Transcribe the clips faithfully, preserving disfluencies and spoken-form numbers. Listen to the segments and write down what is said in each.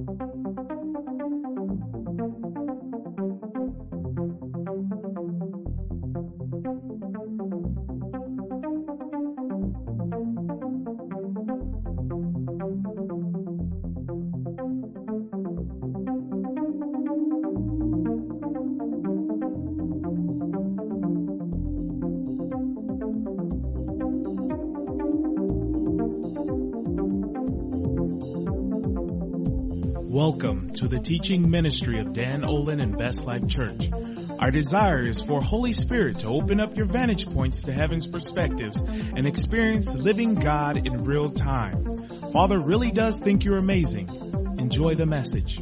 Welcome to the teaching ministry of Dan Olin and Best Life Church. Our desire is for Holy Spirit to open up your vantage points to heaven's perspectives and experience living God in real time. Father really does think you're amazing. Enjoy the message.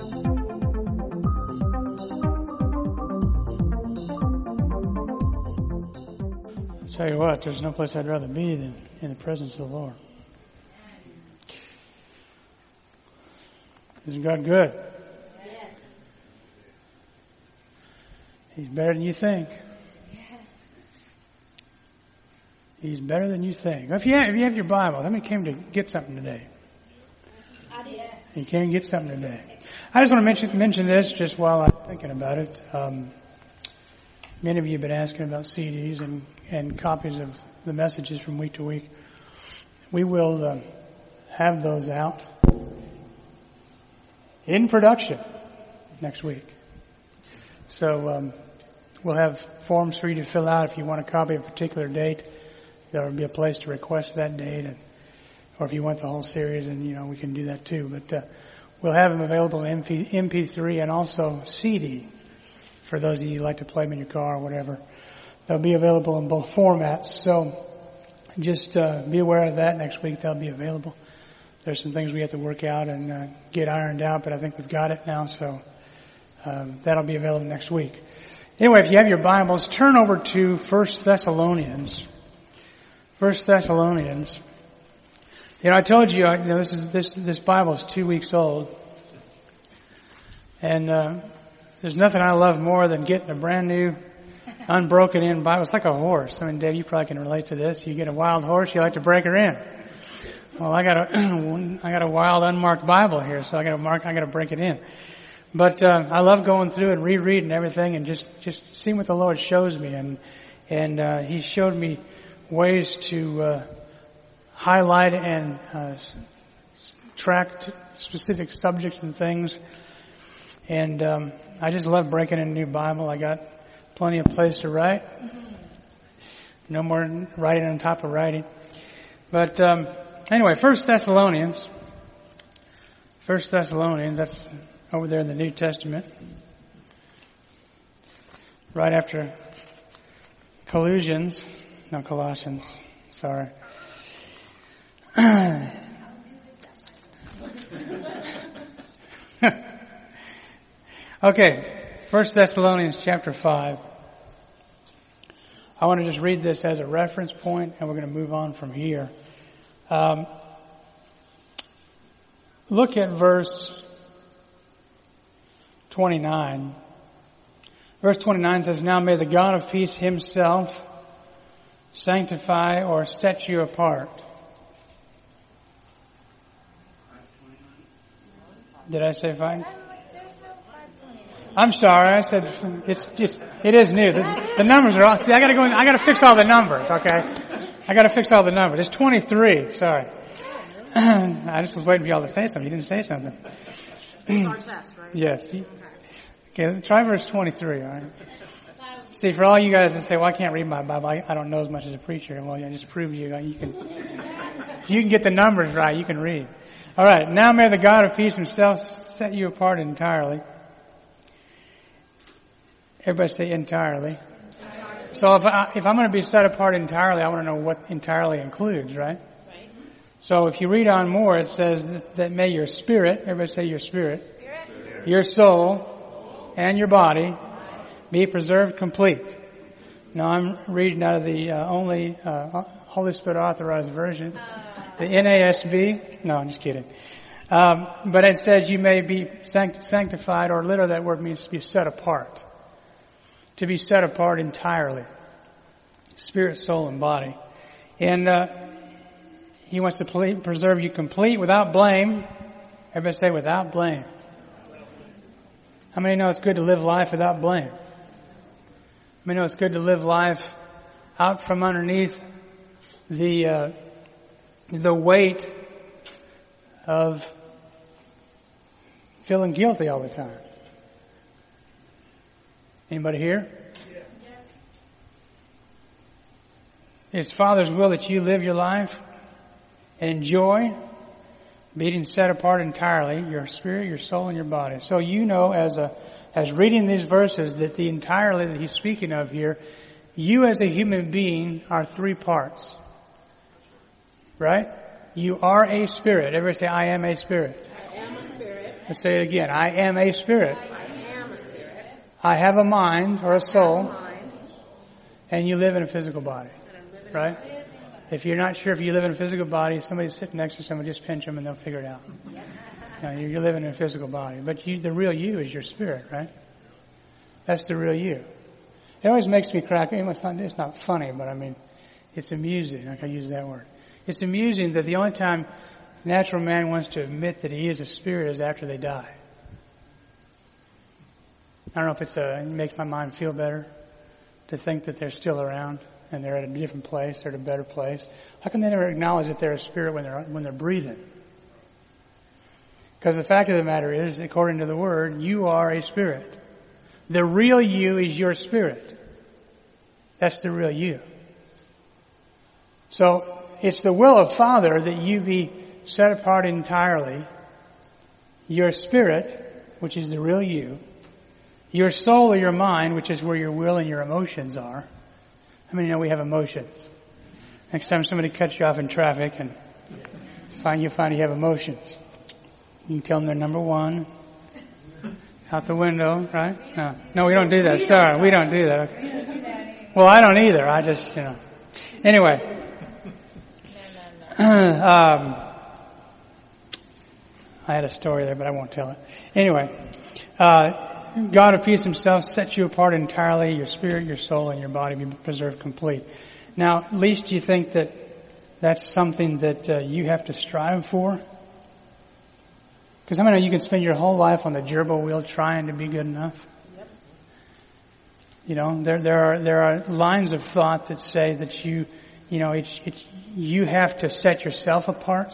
I'll tell you what, there's no place I'd rather be than in the presence of the Lord. Isn't God good? Yes. He's better than you think. Yes. He's better than you think. If you have, if you have your Bible, how many came to get something today? I did. You came to get something today. I just want to mention mention this just while I'm thinking about it. Um, many of you have been asking about C Ds and, and copies of the messages from week to week. We will uh, have those out in production next week. So um, we'll have forms for you to fill out if you want a copy of a particular date. There will be a place to request that date, and, or if you want the whole series, and you know we can do that too. But uh, we'll have them available in M P three and also C D for those of you who like to play them in your car or whatever. They'll be available in both formats. So just uh, be aware of that. Next week they'll be available. There's some things we have to work out and uh, get ironed out, but I think we've got it now, so um, that'll be available next week. Anyway, if you have your Bibles, turn over to First Thessalonians. First Thessalonians. You know, I told you, you know, this is this this Bible is two weeks old, and uh, there's nothing I love more than getting a brand new, unbroken in Bible. It's like a horse. I mean, Dave, you probably can relate to this. You get a wild horse, you like to break her in. Well, I got a, I got a wild unmarked Bible here, so I got to mark, I got to break it in. But, uh, I love going through and rereading everything and just, just seeing what the Lord shows me. And, and, uh, He showed me ways to, uh, highlight and, uh, track t- specific subjects and things. And, um, I just love breaking in a new Bible. I got plenty of place to write. No more writing on top of writing. But, um, Anyway, First Thessalonians, First Thessalonians, that's over there in the New Testament, right after Colossians, no Colossians, sorry. Okay, First Thessalonians chapter five. I want to just read this as a reference point, and we're going to move on from here. Um, look at verse twenty-nine. Verse twenty-nine says, "Now may the God of peace himself sanctify or set you apart." Did I say fine? I'm sorry. I said it's it's it is new. The, the numbers are all. See, I got to go in. I got to fix all the numbers. Okay. I got to fix all the numbers. It's twenty-three. Sorry. I just was waiting for y'all to say something. You didn't say something. It's our test, right? Yes. Okay, try verse twenty-three, all right? See, for all you guys that say, well, I can't read my Bible. I, I don't know as much as a preacher. Well, I just proved you. You can, you can get the numbers right. You can read. All right. Now may the God of peace himself set you apart entirely. Everybody say entirely. So if, I, if I'm going to be set apart entirely, I want to know what entirely includes, right? Right. So if you read on more, it says that, that may your spirit, everybody say your spirit, spirit, your soul, and your body be preserved complete. Now I'm reading out of the uh, only uh, Holy Spirit authorized version, the N A S B. No, I'm just kidding. Um, but it says you may be sanct- sanctified, or literally that word means to be set apart. To be set apart entirely. Spirit, soul, and body. And uh, He wants to preserve you complete, without blame, Everybody say without blame. How many know it's good to live life without blame? How many know it's good to live life out from underneath the uh, the weight of feeling guilty all the time? Anybody here? It's Father's will that you live your life and enjoy being set apart entirely, your spirit, your soul, and your body. So you know, as a as reading these verses, that the entirely that he's speaking of here, you as a human being are three parts. Right? You are a spirit. Everybody say, I am a spirit. I am a spirit. Let's say it again. I am a spirit. I am a spirit. I have a mind or a soul. Mind. And you live in a physical body. Right? If you're not sure if you live in a physical body, if somebody's sitting next to someone, just pinch them and they'll figure it out. You know, you're living in a physical body. But you, the real you is your spirit, right? That's the real you. It always makes me crack. It's not, it's not funny, but I mean, it's amusing. Like I use that word. It's amusing that the only time natural man wants to admit that he is a spirit is after they die. I don't know if it's a, it makes my mind feel better to think that they're still around and they're at a different place, they're at a better place. How can they never acknowledge that they're a spirit when they're, when they're breathing? Because the fact of the matter is, according to the Word, you are a spirit. The real you is your spirit. That's the real you. So, it's the will of Father that you be set apart entirely. Your spirit, which is the real you. Your soul or your mind, which is where your will and your emotions are. How many know we have emotions? Next time somebody cuts you off in traffic and find you find you have emotions. You can tell them they're number one. Out the window, right? No, no, we don't do that. Sorry, we don't do that. Okay. Well, I don't either. I just, you know. Anyway. um, I had a story there, but I won't tell it. Anyway. Uh, God of peace himself sets you apart entirely, your spirit, your soul, and your body be preserved complete. Now, at least you think that that's something that uh, you have to strive for? Because how many of you can spend your whole life on the gerbil wheel trying to be good enough? Yep. You know, there there are there are lines of thought that say that you, you know, it's, it's you have to set yourself apart.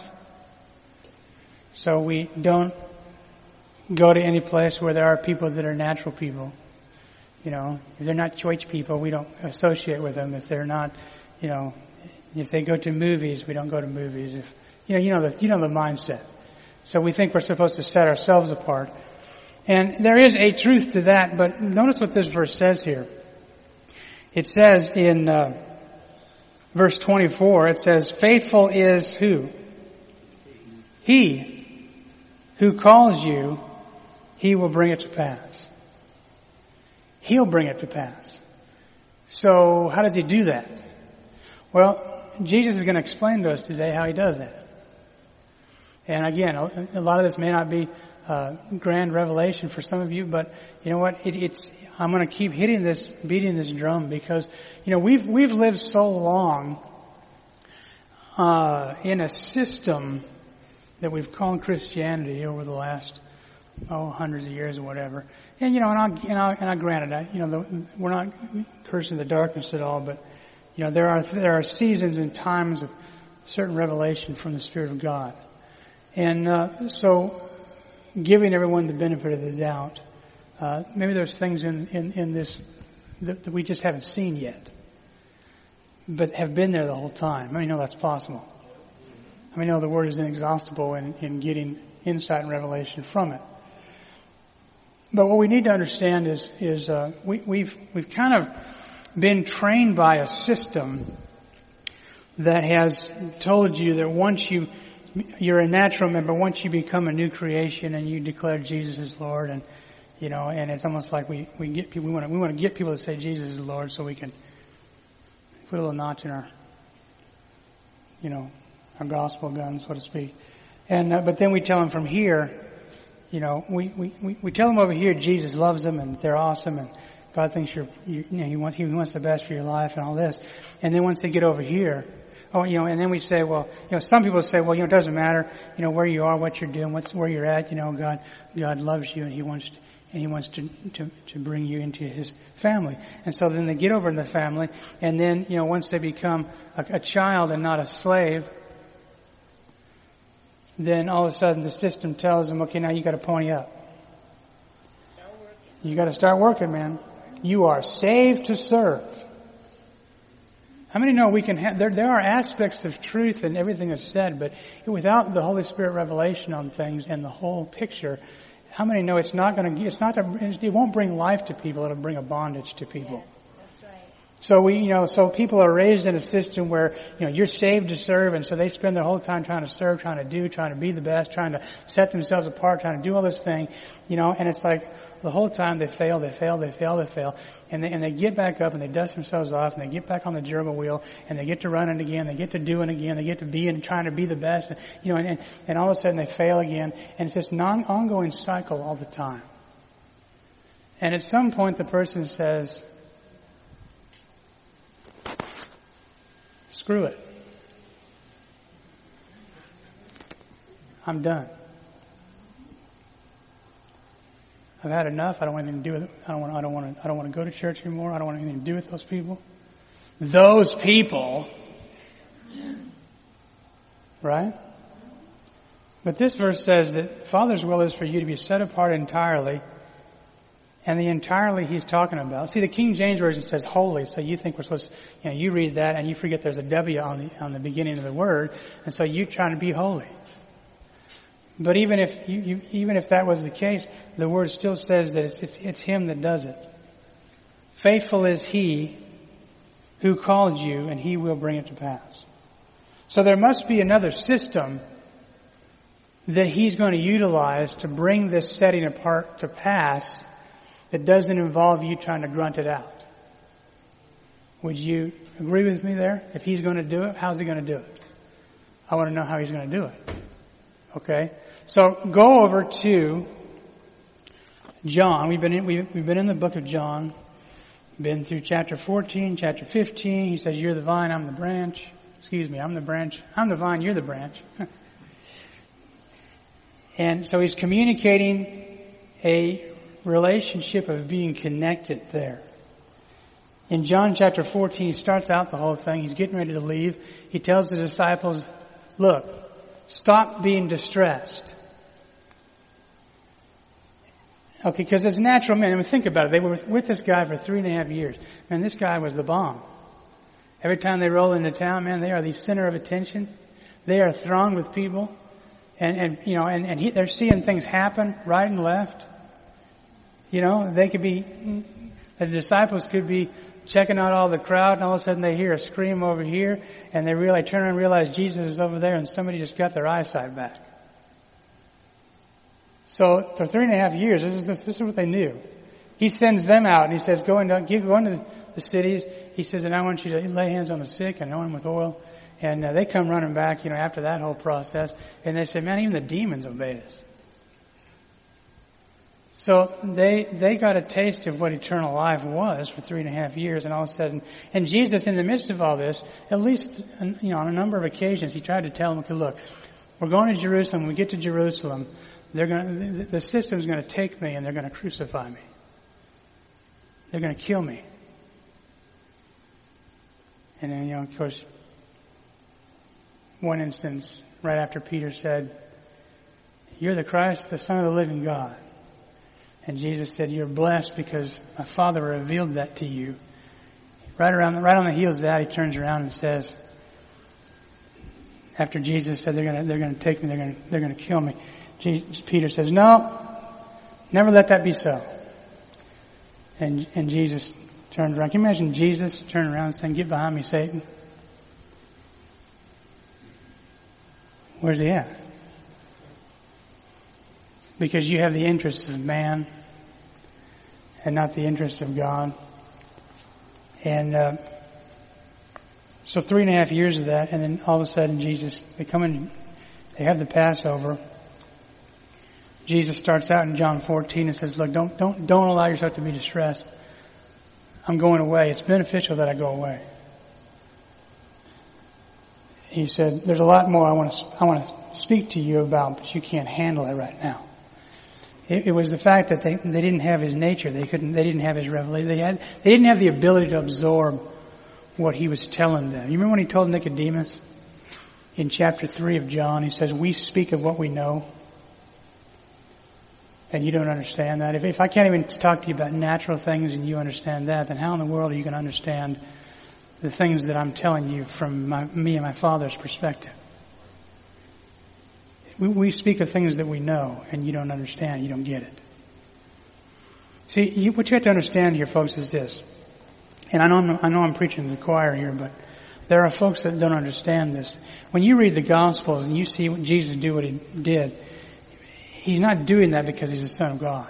So we don't go to any place where there are people that are natural people. You know, if they're not church people, we don't associate with them. If they're not, you know, if they go to movies, we don't go to movies. If you know, you know the you know the mindset. So we think we're supposed to set ourselves apart, and there is a truth to that. But notice what this verse says here. It says in uh, verse twenty-four, it says, "Faithful is who? He who calls you." He will bring it to pass. He'll bring it to pass. So how does he do that? Well, Jesus is going to explain to us today how he does that. And again, a lot of this may not be uh, grand revelation for some of you, but you know what? It, it's I'm going to keep hitting this, beating this drum because you know we've we've lived so long uh, in a system that we've called Christianity over the last. Oh, hundreds of years or whatever. And, you know, and I, and I, and I granted, I, you know, the, we're not cursing the darkness at all, but, you know, there are, there are seasons and times of certain revelation from the Spirit of God. And, uh, so giving everyone the benefit of the doubt, uh, maybe there's things in, in, in this that, that we just haven't seen yet, but have been there the whole time. I mean, no, that's possible. I mean, no, the Word is inexhaustible in, in getting insight and revelation from it. But what we need to understand is, is uh, we, we've we've kind of been trained by a system that has told you that once you you're a natural man, but once you become a new creation and you declare Jesus as Lord, and you know, and it's almost like we we get people we want to we want to get people to say Jesus is Lord so we can put a little notch in our you know our gospel gun, so to speak. And uh, but then we tell them from here. You know, we, we, we tell them over here Jesus loves them and they're awesome and God thinks you're, you, you know, he wants, he wants the best for your life and all this. And then once they get over here, Oh, you know, and then we say, well, you know, some people say, well, you know, it doesn't matter, you know, where you are, what you're doing, what's where you're at. You know, God, God loves you, and He wants to, and He wants to, to to bring you into His family. And so then they get over in the family, and then, you know, once they become a, a child and not a slave, then all of a sudden the system tells them, okay, now you got to pony up. You got to start working, man. You are saved to serve. How many know we can have, there, there are aspects of truth in everything that's said, but without the Holy Spirit revelation on things and the whole picture, how many know it's not going to, it's not, a, it won't bring life to people, it'll bring a bondage to people. Yes, that's right. So we, you know, so people are raised in a system where, you know, you're saved to serve, and so they spend their whole time trying to serve, trying to do, trying to be the best, trying to set themselves apart, trying to do all this thing, you know, and it's like, the whole time they fail, they fail, they fail, they fail, and they, and they get back up and they dust themselves off and they get back on the gerbil wheel and they get to running again, they get to doing again, they get to being and trying to be the best, and, you know, and, and all of a sudden they fail again, and it's this non ongoing cycle all the time. And at some point the person says, screw it. I'm done. I've had enough. I don't want anything to do with it. I don't want. I don't want to. I don't want to go to church anymore. I don't want anything to do with those people. Those people, right? But this verse says that Father's will is for you to be set apart entirely, and the entirely He's talking about. See, the King James Version says holy, so you think we're supposed to, you know, you read that and you forget there's a W on the on the beginning of the word, and so you're trying to be holy. But even if you, you, even if that was the case, the word still says that it's, it's, it's Him that does it. Faithful is He who called you, and He will bring it to pass. So there must be another system that He's going to utilize to bring this setting apart to pass that doesn't involve you trying to grunt it out. Would you agree with me there? If He's going to do it, how's He going to do it? I want to know how He's going to do it. Okay? So go over to John. We've been in, we've, we've been in the book of John. Been through chapter fourteen, chapter fifteen. He says, you're the vine, I'm the branch. Excuse me, I'm the branch. I'm the vine, you're the branch. And so he's communicating a relationship of being connected there. In John chapter fourteen, he starts out the whole thing. He's getting ready to leave. He tells the disciples, look, stop being distressed. Okay, because as natural men, I mean, think about it. They were with this guy for three and a half years. Man, this guy was the bomb. Every time they roll into town, man, they are the center of attention. They are thronged with people. And, and you know, and, and he, they're seeing things happen right and left. You know, they could be, the disciples could be checking out all the crowd, and all of a sudden they hear a scream over here, and they realize, turn around and realize Jesus is over there, and somebody just got their eyesight back. So for three and a half years, this is this, this is what they knew. He sends them out, and he says, go into give, go into the cities. He says, and I want you to lay hands on the sick and anoint them with oil. And uh, they come running back, you know, after that whole process, and they say, man, even the demons obeyed us. So they they got a taste of what eternal life was for three and a half years, and all of a sudden, and Jesus, in the midst of all this, at least, you know, on a number of occasions, he tried to tell them, okay, look, we're going to Jerusalem. When we get to Jerusalem, they're going to, the system's going to take me, and they're going to crucify me. They're going to kill me. And then, you know, of course, one instance, right after Peter said, you're the Christ, the Son of the living God. And Jesus said, you're blessed because my Father revealed that to you. Right around, right on the heels of that, he turns around and says, after Jesus said they're gonna, they're gonna take me, they're gonna, they're gonna kill me. Jesus, Peter says, no, never let that be so. And, and Jesus turned around. Can you imagine Jesus turning around and saying, get behind me, Satan? Where's he at? Because you have the interests of man and not the interests of God. And uh, so three and a half years of that, and then all of a sudden Jesus, they come in, they have the Passover. Jesus starts out in John fourteen and says, look, don't, don't, don't allow yourself to be distressed. I'm going away. It's beneficial that I go away. he said, there's a lot more I want to, I want to speak to you about, but you can't handle it right now. It, it was the fact that they, they didn't have his nature. They couldn't, they didn't have his revelation. They had, they didn't have the ability to absorb what he was telling them. You remember when he told Nicodemus in chapter three of John, he says, we speak of what we know. And you don't understand that. If, if I can't even talk to you about natural things and you understand that, then how in the world are you going to understand the things that I'm telling you from my, me and my Father's perspective? We, we speak of things that we know, and you don't understand. You don't get it. See, you, what you have to understand here, folks, is this. And I know, I'm, I know I'm preaching to the choir here, but there are folks that don't understand this. When you read the Gospels and you see what Jesus do what he did, he's not doing that because he's the Son of God.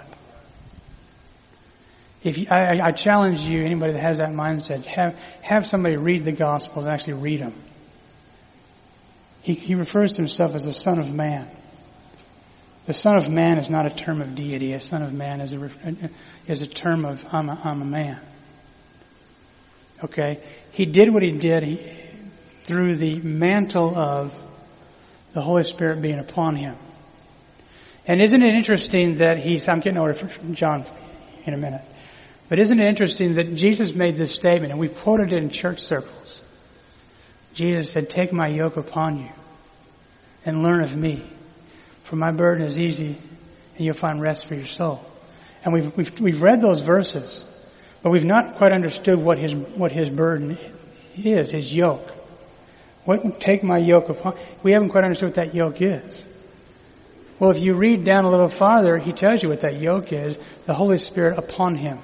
If you, I, I challenge you, anybody that has that mindset, have have somebody read the Gospels and actually read them. He, he refers to himself as the Son of Man. The Son of Man is not a term of deity. A Son of Man is a is a term of I'm a, I'm a man. Okay, he did what he did he, through the mantle of the Holy Spirit being upon him. And isn't it interesting that he's, I'm getting over to John in a minute, but isn't it interesting that Jesus made this statement, and we quoted it in church circles. Jesus said, take my yoke upon you and learn of me, for my burden is easy and you'll find rest for your soul. And we've, we've, we've read those verses, but we've not quite understood what his, what his burden is, his yoke. What, take my yoke upon, we haven't quite understood what that yoke is. Well, if you read down a little farther, he tells you what that yoke is. The Holy Spirit upon him.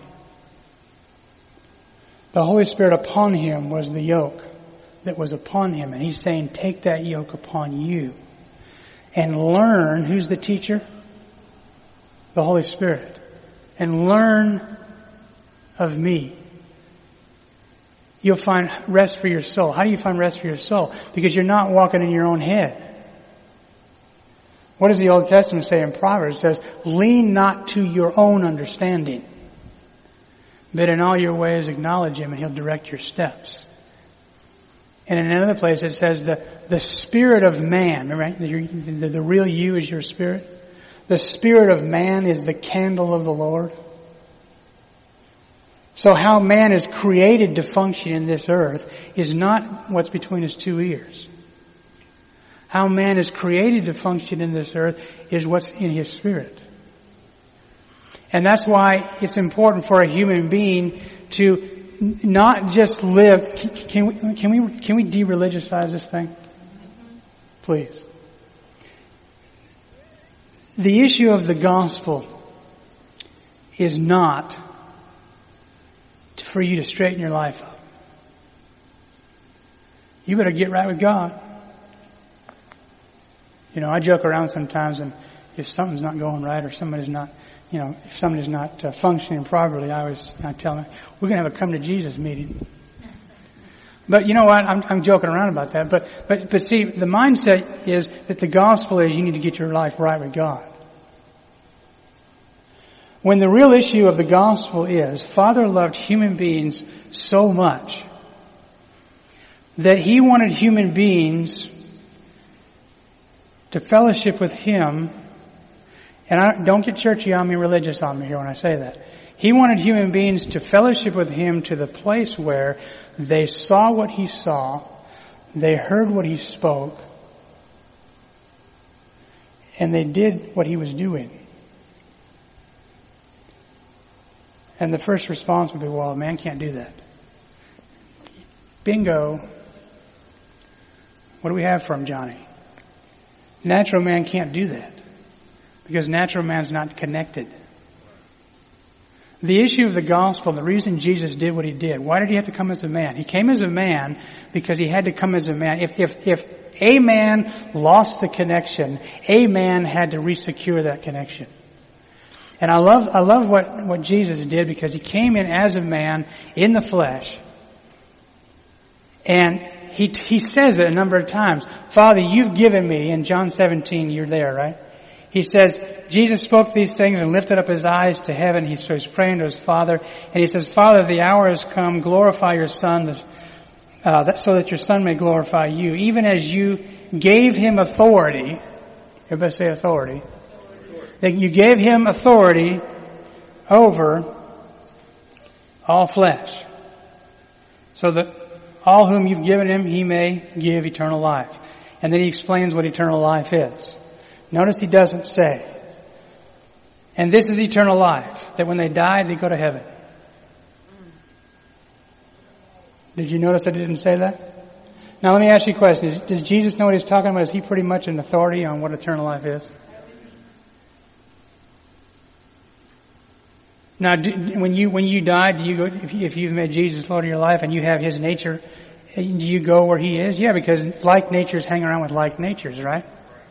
The Holy Spirit upon him was the yoke that was upon him. And he's saying, take that yoke upon you and learn. Who's the teacher? The Holy Spirit. And learn of me. You'll find rest for your soul. How do you find rest for your soul? Because you're not walking in your own head. What does the Old Testament say in Proverbs? It says, lean not to your own understanding, but in all your ways acknowledge him and he'll direct your steps. And in another place it says the, the spirit of man, right? The, the, the real you is your spirit. The spirit of man is the candle of the Lord. So how man is created to function in this earth is not what's between his two ears. How man is created to function in this earth is what's in his spirit. And that's why it's important for a human being to not just live. Can we, can we, can we de-religiousize this thing? Please. The issue of the gospel is not for you to straighten your life up. You better get right with God. You know, I joke around sometimes, and if something's not going right or somebody's not, you know, if somebody's not uh, functioning properly, I always I tell them, we're going to have a come to Jesus meeting. But you know what? I'm, I'm joking around about that. But, but, but see, the mindset is that the gospel is you need to get your life right with God. When the real issue of the gospel is, Father loved human beings so much that he wanted human beings to fellowship with him. And I don't get churchy on me, religious on me here when I say that. He wanted human beings to fellowship with him to the place where they saw what he saw, they heard what he spoke, and they did what he was doing. And the first response would be, well, man can't do that. Bingo. What do we have from Johnny? Natural man can't do that. Because natural man's not connected. The issue of the gospel, the reason Jesus did what he did, why did he have to come as a man? He came as a man because he had to come as a man. If, if, if a man lost the connection, a man had to re-secure that connection. And I love, I love what, what Jesus did because he came in as a man in the flesh. And he, he says it a number of times. Father, you've given me, in John seventeen, you're there, right? He says, Jesus spoke these things and lifted up his eyes to heaven. He, so he's praying to his Father. And he says, Father, the hour has come. Glorify your Son, the, uh, that, so that your Son may glorify you, even as you gave him authority. Everybody say authority. That you gave him authority over all flesh, so that all whom you've given him, he may give eternal life. And then he explains what eternal life is. Notice he doesn't say, and this is eternal life, that when they die, they go to heaven. Did you notice I didn't say that? Now let me ask you a question. Is, does Jesus know what he's talking about? Is he pretty much an authority on what eternal life is? Now, do, when you when you die, do you go? If, you, if you've made Jesus Lord of your life and you have his nature, do you go where he is? Yeah, because like natures hang around with like natures, right?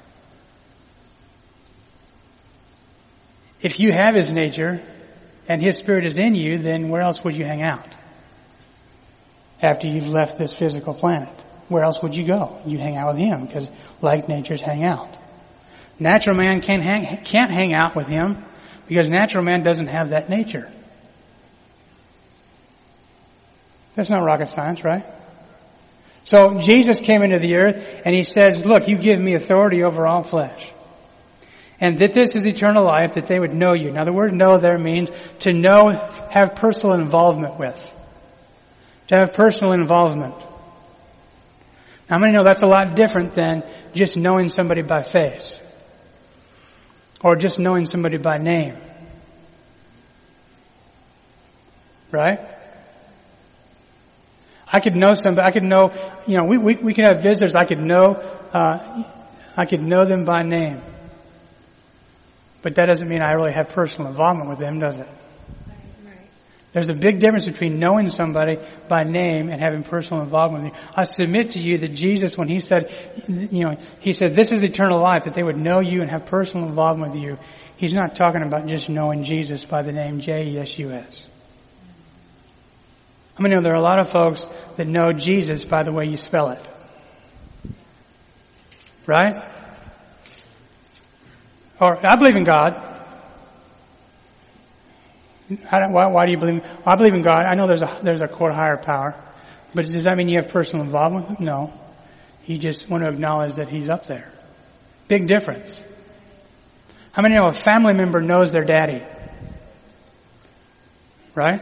If you have his nature and his spirit is in you, then where else would you hang out? After you've left this physical planet, where else would you go? You'd hang out with him, because like natures hang out. Natural man can't hang, can't hang out with him, because natural man doesn't have that nature. That's not rocket science, right? So Jesus came into the earth and he says, look, you give me authority over all flesh. And that this is eternal life, that they would know you. Now the word know there means to know, have personal involvement with. To have personal involvement. Now, how many know that's a lot different than just knowing somebody by face? Or just knowing somebody by name. Right? I could know somebody, I could know, you know, we, we, we could have visitors, I could know, uh, I could know them by name. But that doesn't mean I really have personal involvement with them, does it? There's a big difference between knowing somebody by name and having personal involvement with you. I submit to you that Jesus, when he said, you know, he said, this is eternal life, that they would know you and have personal involvement with you. He's not talking about just knowing Jesus by the name J E S U S. I mean, there are a lot of folks that know Jesus by the way you spell it. Right? Or, I believe in God. I don't, why, why do you believe? Well, I believe in God. I know there's a there's a quote higher power, but does that mean you have personal involvement with him? No. You just want to acknowledge that he's up there. Big difference. How many know a family member knows their daddy? Right?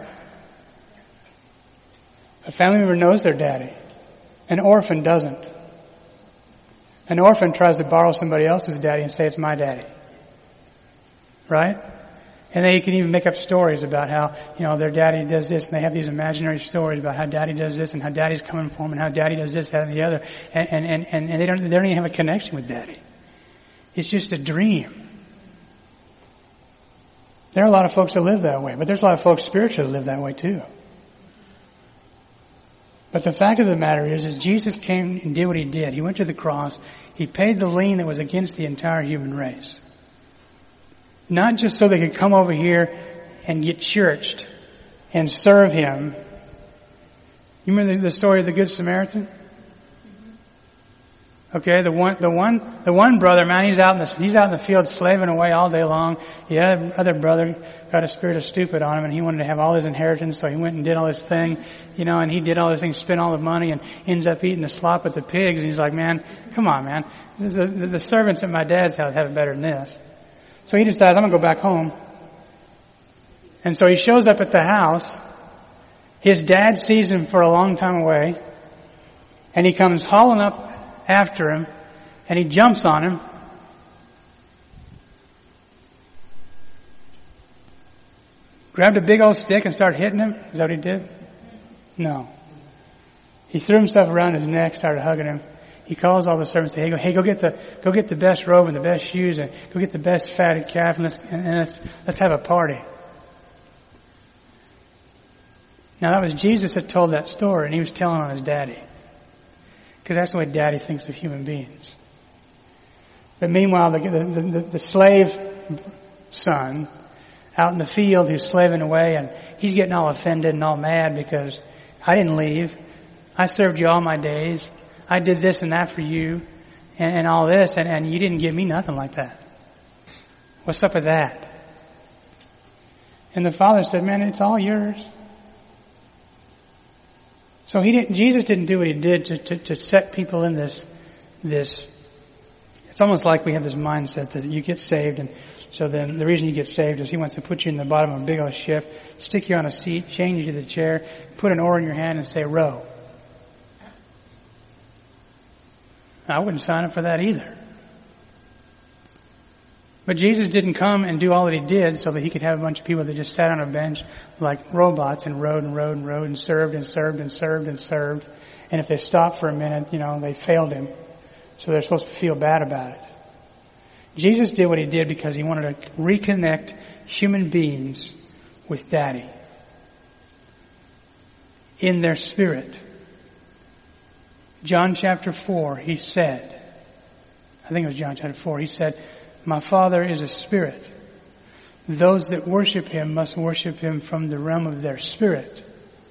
A family member knows their daddy. An orphan doesn't. An orphan tries to borrow somebody else's daddy and say it's my daddy. Right? And they can even make up stories about how, you know, their daddy does this, and they have these imaginary stories about how daddy does this and how daddy's coming for him and how daddy does this, that, and the other. And, and, and, and they don't, they don't even have a connection with daddy. It's just a dream. There are a lot of folks that live that way, but there's a lot of folks spiritually that live that way too. But the fact of the matter is, is Jesus came and did what he did. He went to the cross. He paid the lien that was against the entire human race. Not just so they could come over here and get churched and serve him. You remember the story of the Good Samaritan? Okay, the one, the one, the one brother, man, he's out in the, he's out in the field slaving away all day long. The other, other brother got a spirit of stupid on him and he wanted to have all his inheritance, so he went and did all his thing, you know, and he did all his things, spent all the money and ends up eating the slop with the pigs. And he's like, man, come on, man. The, the, the servants at my dad's house have it better than this. So he decides, I'm going to go back home. And so he shows up at the house. His dad sees him for a long time away. And he comes hauling up after him. And he jumps on him. Grabbed a big old stick and started hitting him. Is that what he did? No. He threw himself around his neck, started hugging him. He calls all the servants, hey, go, hey, go get the, go get the best robe and the best shoes and go get the best fatted calf and let's, and let's, let's have a party. Now that was Jesus that told that story and he was telling on his daddy. Because that's the way daddy thinks of human beings. But meanwhile, the, the, the, the slave son out in the field who's slaving away and he's getting all offended and all mad because I didn't leave. I served you all my days. I did this and that for you and, and all this and, and you didn't give me nothing like that. What's up with that? And the father said, man, it's all yours. So he didn't, Jesus didn't do what he did to, to, to set people in this, this, it's almost like we have this mindset that you get saved, and so then the reason you get saved is he wants to put you in the bottom of a big old ship, stick you on a seat, chain you to the chair, put an oar in your hand and say, row. I wouldn't sign up for that either. But Jesus didn't come and do all that he did so that he could have a bunch of people that just sat on a bench like robots and rowed and rowed and rowed and served and served and served and served. And if they stopped for a minute, you know, they failed him. So they're supposed to feel bad about it. Jesus did what he did because he wanted to reconnect human beings with Daddy in their spirit. John chapter four, he said, I think it was John chapter four, he said, my Father is a spirit. Those that worship him must worship him from the realm of their spirit,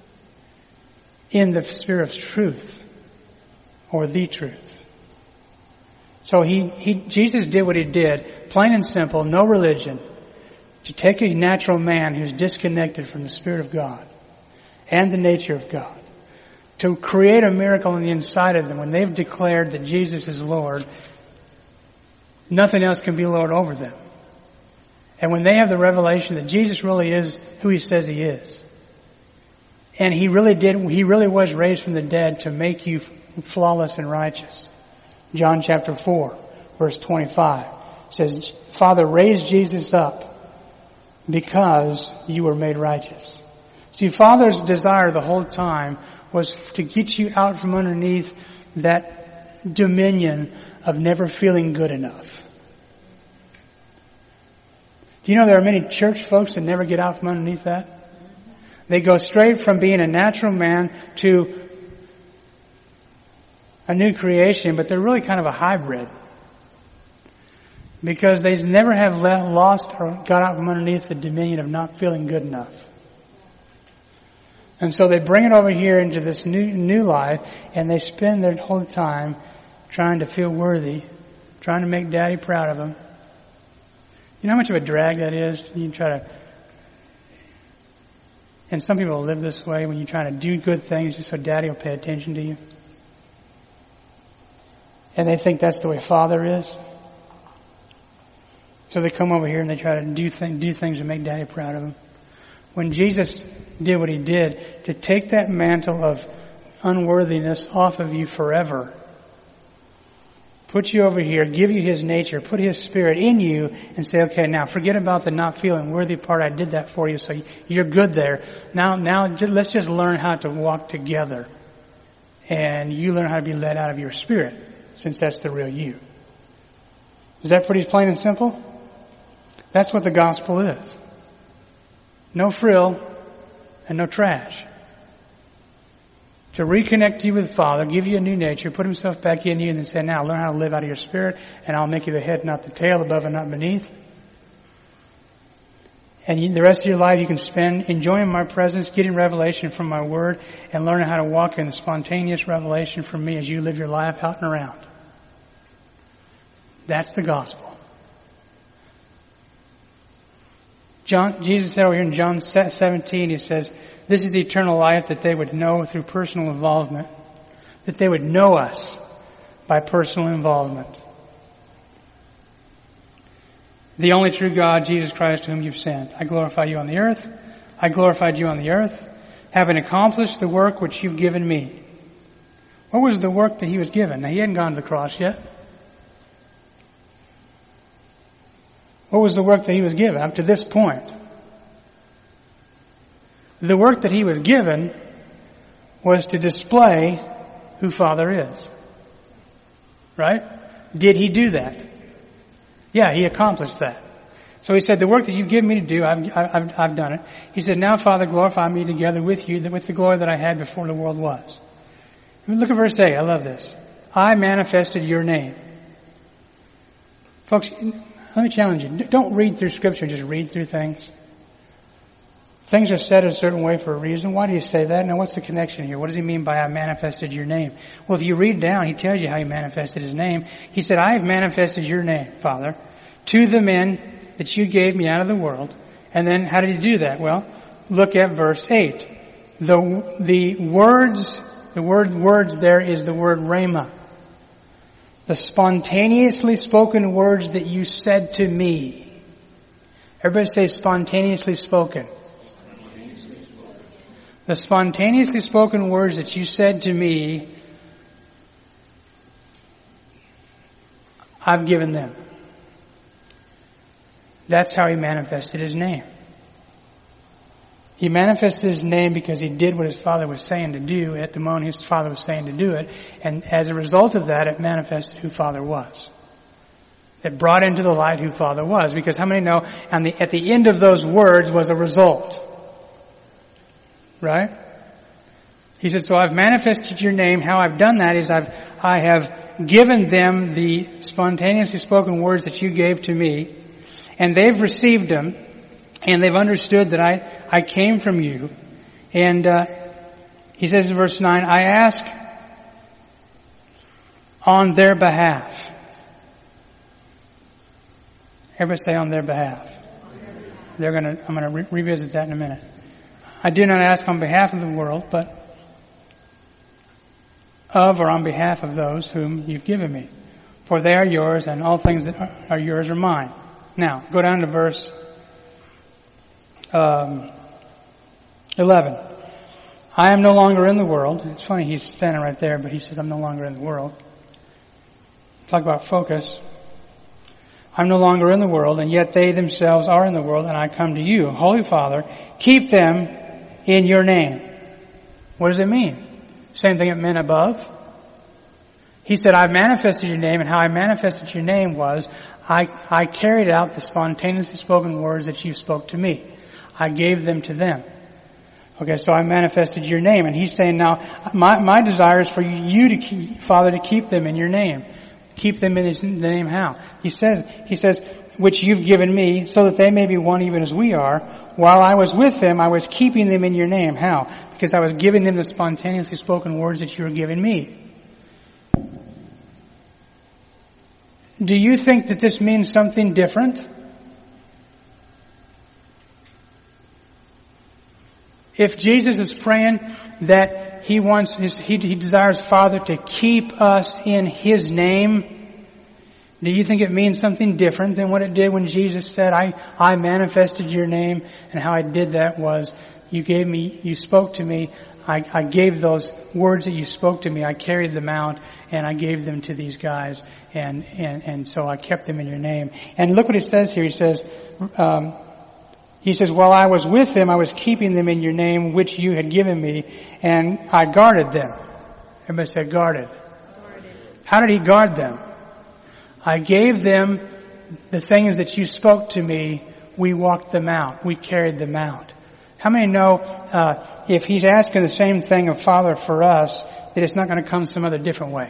in the spirit of truth, or the truth. So he, he, Jesus did what he did, plain and simple, no religion, to take a natural man who's disconnected from the Spirit of God and the nature of God, to create a miracle on the inside of them. When they've declared that Jesus is Lord, nothing else can be Lord over them. And when they have the revelation that Jesus really is who he says he is, and he really did, he really was raised from the dead to make you flawless and righteous. John chapter four, verse twenty-five says, Father, raise Jesus up because you were made righteous. See, Father's desire the whole time was to get you out from underneath that dominion of never feeling good enough. Do you know there are many church folks that never get out from underneath that? They go straight from being a natural man to a new creation, but they're really kind of a hybrid. Because they never have lost or got out from underneath the dominion of not feeling good enough. And so they bring it over here into this new new life, and they spend their whole time trying to feel worthy, trying to make Daddy proud of them. You know how much of a drag that is? You try to, and some people live this way when you try to do good things just so Daddy will pay attention to you. And they think that's the way Father is. So they come over here and they try to do, th- do things to make Daddy proud of them. When Jesus did what he did to take that mantle of unworthiness off of you forever, put you over here, give you his nature, put his spirit in you, and say, okay, now forget about the not feeling worthy part. I did that for you, so you're good there. Now, now let's just learn how to walk together. And you learn how to be led out of your spirit, since that's the real you. Is that pretty plain and simple? That's what the gospel is. No frill and no trash. To reconnect you with Father, give you a new nature, put himself back in you, and then say, now learn how to live out of your spirit, and I'll make you the head, not the tail, above and not beneath. And you, the rest of your life you can spend enjoying my presence, getting revelation from my word, and learning how to walk in the spontaneous revelation from me as you live your life out and around. That's the gospel. John, Jesus said over here in John seventeen, he says, this is eternal life, that they would know through personal involvement. That they would know us by personal involvement. The only true God, Jesus Christ, whom you've sent. I glorify you on the earth. I glorified you on the earth, having accomplished the work which you've given me. What was the work that he was given? Now, he hadn't gone to the cross yet. What was the work that he was given up to this point? The work that he was given was to display who Father is. Right? Did he do that? Yeah, he accomplished that. So he said, the work that you've given me to do, I've, I've, I've done it. He said, now Father, glorify me together with you, with the glory that I had before the world was. Look at verse eight. I love this. I manifested your name. Folks, let me challenge you. Don't read through Scripture, just read through things. Things are said a certain way for a reason. Why do you say that? Now, what's the connection here? What does he mean by I manifested your name? Well, if you read down, he tells you how he manifested his name. He said, I have manifested your name, Father, to the men that you gave me out of the world. And then how did he do that? Well, look at verse eight. The, the words, the word words there is the word rhema. The spontaneously spoken words that you said to me. Everybody say spontaneously spoken. The spontaneously spoken words that you said to me, I've given them. That's how he manifested his name. He manifested his name because he did what his Father was saying to do at the moment his Father was saying to do it. And as a result of that, it manifested who Father was. It brought into the light who Father was. Because how many know and the, at the end of those words was a result? Right? He said, so I've manifested your name. How I've done that is I've, I have given them the spontaneously spoken words that you gave to me. And they've received them. And they've understood that I, I came from you. And, uh, he says in verse nine, I ask on their behalf. Everybody say on their behalf. They're gonna, I'm gonna re- revisit that in a minute. I do not ask on behalf of the world, but of or on behalf of those whom you've given me. For they are yours, and all things that are yours are mine. Now, go down to verse um, eleven. I am no longer in the world. It's funny, he's standing right there, but he says, I'm no longer in the world. Talk about focus. I'm no longer in the world, and yet they themselves are in the world, and I come to you. Holy Father, keep them in your name. What does it mean? Same thing it meant above. He said, I've manifested your name, and how I manifested your name was, I, I carried out the spontaneously spoken words that you spoke to me. I gave them to them. Okay, so I manifested your name, and he's saying now, my, my desire is for you to keep, Father, to keep them in your name. Keep them in his, the name how? He says, he says, which you've given me, so that they may be one even as we are. While I was with them, I was keeping them in your name. How? Because I was giving them the spontaneously spoken words that you were giving me. Do you think that this means something different? If Jesus is praying that he wants his, he, he desires Father to keep us in his name, do you think it means something different than what it did when Jesus said, I, I manifested your name, and how I did that was you gave me, you spoke to me, I, I gave those words that you spoke to me, I carried them out, and I gave them to these guys, and, and, and so I kept them in your name. And look what he says here. He says, um, He says, while I was with them, I was keeping them in your name, which you had given me, and I guarded them. Everybody said guarded. Guarded. How did he guard them? I gave them the things that you spoke to me. We walked them out. We carried them out. How many know, uh, if he's asking the same thing of Father for us, that it's not going to come some other different way?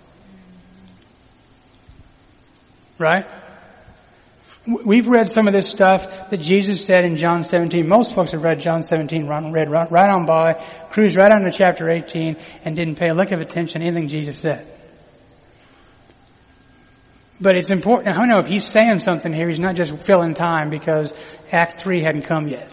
Right? We've read some of this stuff that Jesus said in John seventeen. Most folks have read John seventeen, read right on by, cruised right on to chapter eighteen, and didn't pay a lick of attention to anything Jesus said. But it's important. I know if he's saying something here, he's not just filling time because Act three hadn't come yet.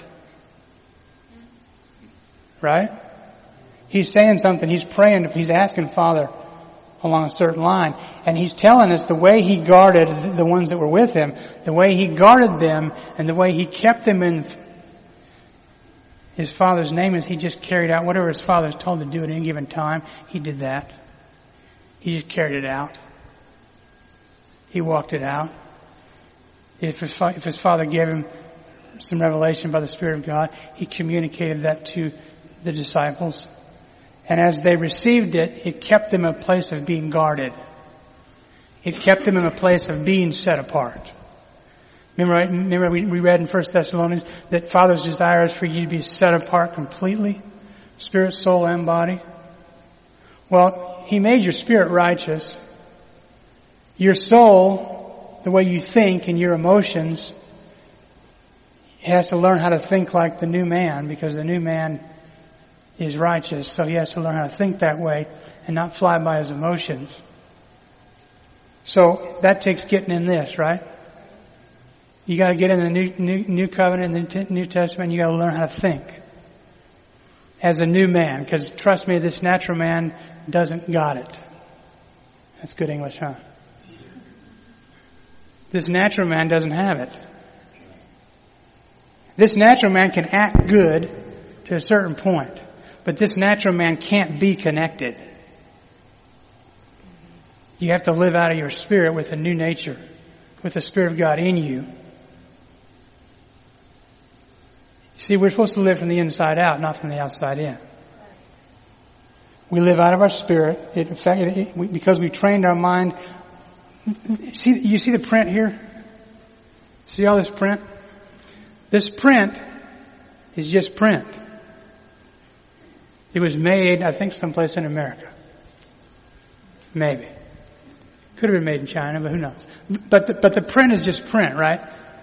Right? He's saying something. He's praying. He's asking Father along a certain line. And he's telling us the way he guarded the ones that were with him, the way he guarded them, and the way he kept them in his Father's name is he just carried out whatever his Father was told to do at any given time. He did that. He just carried it out. He walked it out. If his, if his Father gave him some revelation by the Spirit of God, he communicated that to the disciples. And as they received it, it kept them in a place of being guarded. It kept them in a place of being set apart. Remember, remember we, we read in First Thessalonians that Father's desire is for you to be set apart completely, spirit, soul, and body. Well, he made your spirit righteous. Your soul, the way you think and your emotions, has to learn how to think like the new man, because the new man is righteous, so he has to learn how to think that way and not fly by his emotions. So that takes getting in this, right? You got to get in the new, new, new covenant and the New Testament. You got to learn how to think. as a new man. Because trust me, this natural man doesn't got it. That's good English, huh? This natural man doesn't have it. This natural man can act good to a certain point, but this natural man can't be connected. You have to live out of your spirit with a new nature, with the Spirit of God in you. See, we're supposed to live from the inside out, not from the outside in. We live out of our spirit. It, in fact, it, it, we, because we trained our mind. See, you see the print here? See all this print? This print is just print. It was made, I think, someplace in America. Maybe. Could have been made in China, but who knows? But the, but the print is just print, right?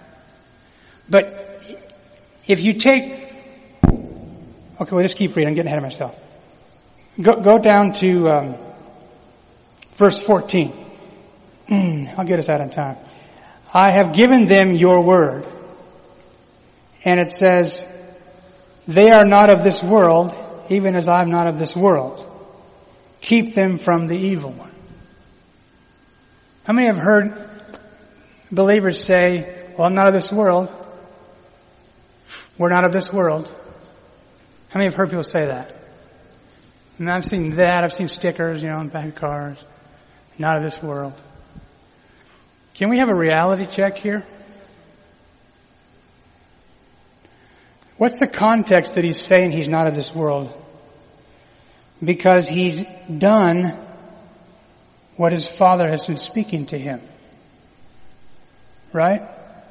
But if you take... Okay, well, just keep reading. I'm getting ahead of myself. Go, go down to um, verse fourteen. I'll get us out on time. I have given them your word. And it says, they are not of this world, even as I'm not of this world. Keep them from the evil one. How many have heard believers say, well, I'm not of this world. We're not of this world. How many have heard people say that? And I've seen that. I've seen stickers, you know, on the back of cars. Not of this world. Can we have a reality check here? What's the context that he's saying he's not of this world? Because he's done what his Father has been speaking to him. Right?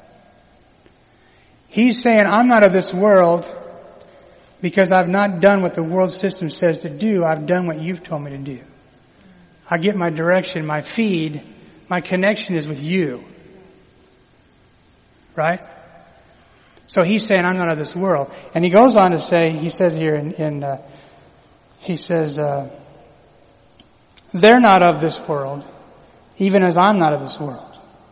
He's saying, I'm not of this world because I've not done what the world system says to do. I've done what you've told me to do. I get my direction, my feed, my connection is with you. Right? So he's saying, I'm not of this world. And he goes on to say, he says here in, in uh, he says, uh, they're not of this world, even as I'm not of this world.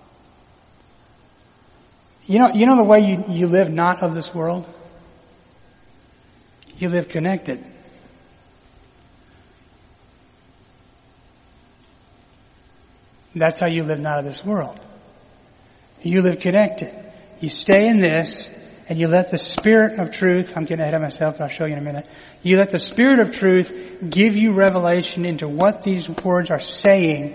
You know, you know the way you, you live not of this world? You live connected. That's how you live not of this world. You live connected. You stay in this, and you let the Spirit of truth, I'm getting ahead of myself, but I'll show you in a minute. You let the Spirit of truth give you revelation into what these words are saying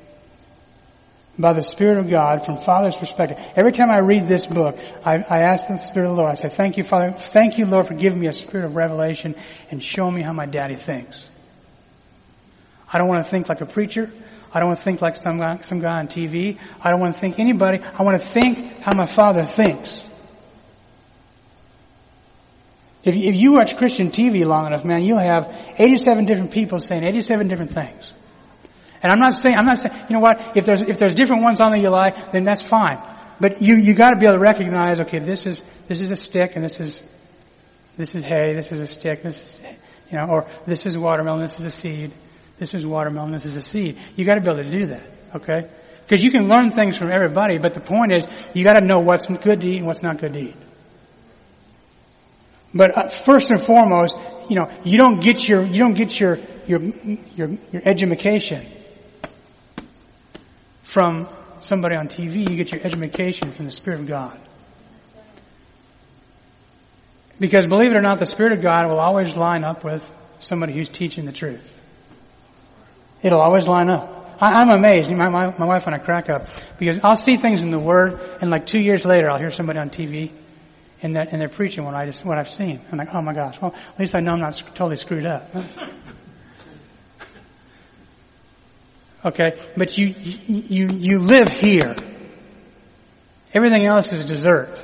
by the Spirit of God from Father's perspective. Every time I read this book, I, I ask the Spirit of the Lord, I say, thank you, Father, thank you, Lord, for giving me a spirit of revelation and showing me how my daddy thinks. I don't want to think like a preacher. I don't want to think like some guy, some guy on T V. I don't want to think anybody. I want to think how my Father thinks. If, if you watch Christian T V long enough, man, you'll have eighty-seven different people saying eighty-seven different things. And I'm not saying, I'm not saying, you know what, if there's, if there's different ones on that you like, then that's fine. But you, you gotta be able to recognize, okay, this is, this is a stick and this is, this is hay, this is a stick, this is, you know, or this is watermelon, this is a seed, this is watermelon, this is a seed. You gotta be able to do that, okay? Because you can learn things from everybody, but the point is, you gotta know what's good to eat and what's not good to eat. But uh, first and foremost, you know, you don't get your, you don't get your, your, your, your education from somebody on T V. You get your education from the Spirit of God. Because believe it or not, the Spirit of God will always line up with somebody who's teaching the truth. It'll always line up. I, I'm amazed. My, my, my wife and I crack up because I'll see things in the Word, and like two years later, I'll hear somebody on T V, and that and they're preaching what I just what I've seen. I'm like, oh my gosh. Well, at least I know I'm not totally screwed up. Okay, but you you you live here. Everything else is dessert.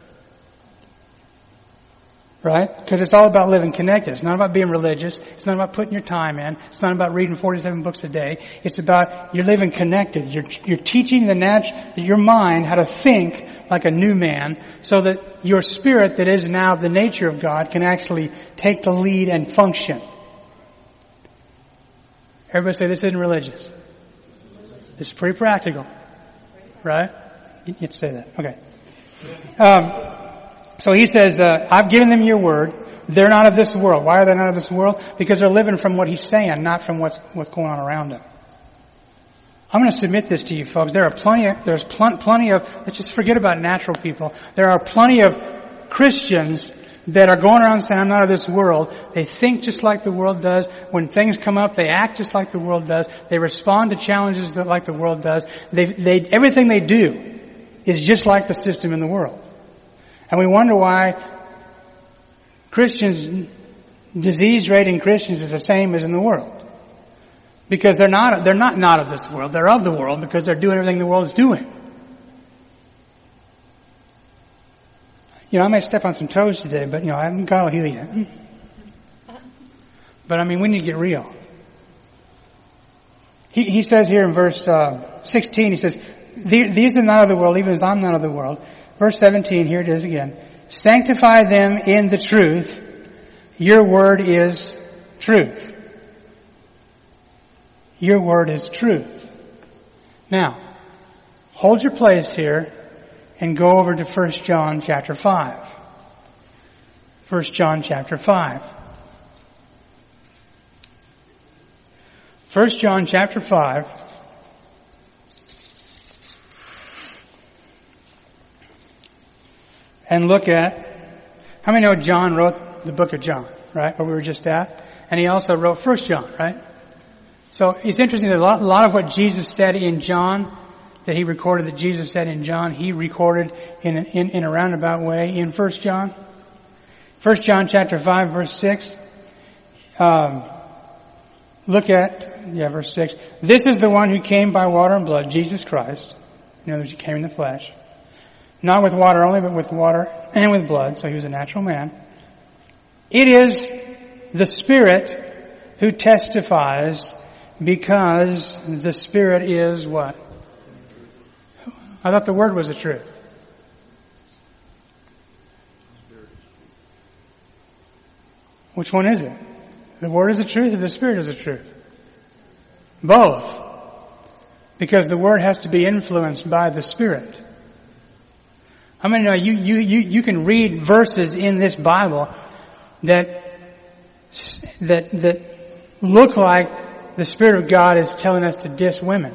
Right? Because it's all about living connected. It's not about being religious. It's not about putting your time in. It's not about reading forty-seven books a day. It's about you're living connected. You're you're teaching the nat- your mind how to think like a new man, so that your spirit that is now the nature of God can actually take the lead and function. Everybody say this isn't religious. This is pretty practical. Right? You get to say that. Okay. Um, so he says, uh, I've given them your word. they're not of this world. Why are they not of this world? Because they're living from what he's saying, not from what's, what's going on around them. I'm going to submit this to you folks. There are plenty of, there's pl- plenty of, let's just forget about natural people. There are plenty of Christians that are going around saying, I'm not of this world. They think just like the world does. When things come up, they act just like the world does. They respond to challenges that like the world does. They, they, everything they do is just like the system in the world. And we wonder why Christians, disease rate in Christians is the same as in the world. Because they're not, they're not not of this world. They're of the world because they're doing everything the world is doing. You know, I may step on some toes today, but you know, God will heal you. But I mean, we need to get real. He, he says here in verse uh, sixteen, he says, these are not of the world, even as I'm not of the world. Verse seventeen, here it is again. Sanctify them in the truth. Your word is truth. Your word is truth. Now, hold your place here and go over to First John chapter five. First John chapter five. First John chapter five. And look at, how many know John wrote the book of John, right? Where we were just at. And he also wrote First John, right? So it's interesting that a lot, a lot of what Jesus said in John, that he recorded that Jesus said in John, he recorded in, in, in a roundabout way in First John. First John chapter five verse six. Um, look at, yeah, verse six. This is the one who came by water and blood, Jesus Christ. In other words, he came in the flesh. Not with water only, but with water and with blood. So he was a natural man. It is the Spirit who testifies, because the Spirit is what? I thought the Word was the truth. Which one is it? The Word is the truth or the Spirit is the truth? Both. Because the Word has to be influenced by the Spirit. I mean, you, you, you, you can read verses in this Bible that, that, that look like the Spirit of God is telling us to diss women.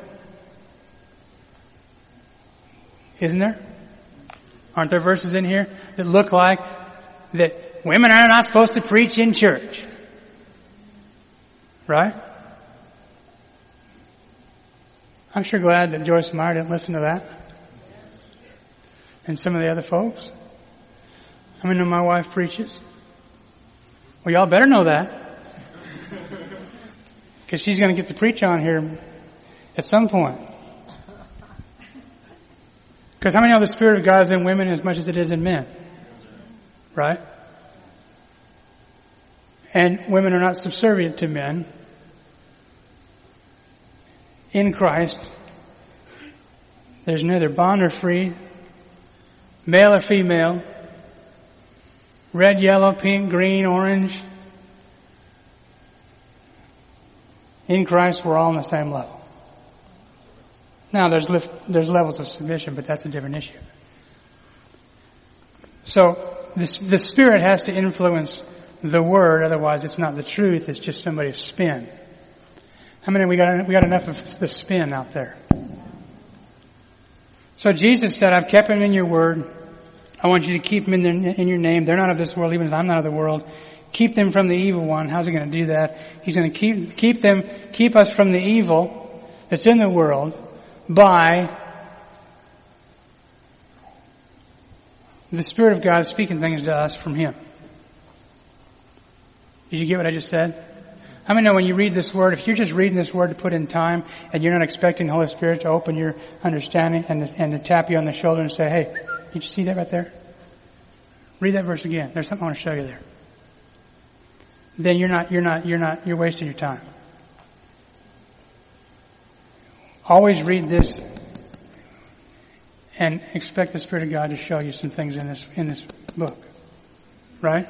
Isn't there? Aren't there verses in here that look like that women are not supposed to preach in church? Right? I'm sure glad that Joyce Meyer didn't listen to that. And some of the other folks. I mean, my wife preaches. Well, y'all better know that. Because she's going to get to preach on here at some point. Because how many know the Spirit of God is in women as much as it is in men? Right? And women are not subservient to men. In Christ, there's neither bond or free, male or female, red, yellow, pink, green, orange. In Christ, we're all on the same level. Now, there's lift, there's levels of submission, but that's a different issue. So, this, the Spirit has to influence the Word, otherwise it's not the truth, it's just somebody's spin. How many, we got, we got enough of the spin out there. So Jesus said, I've kept them in your Word. I want you to keep them in, their, in your name. They're not of this world, even as I'm not of the world. Keep them from the evil one. How's he going to do that? He's going to keep, keep them, keep us from the evil that's in the world by the Spirit of God speaking things to us from Him. Did you get what I just said? How many know when you read this Word, if you're just reading this Word to put in time and you're not expecting the Holy Spirit to open your understanding and to, and to tap you on the shoulder and say, hey, did you see that right there? Read that verse again. There's something I want to show you there. Then you're not, you're not, you're not, you're wasting your time. Always read this and expect the Spirit of God to show you some things in this, in this book. Right?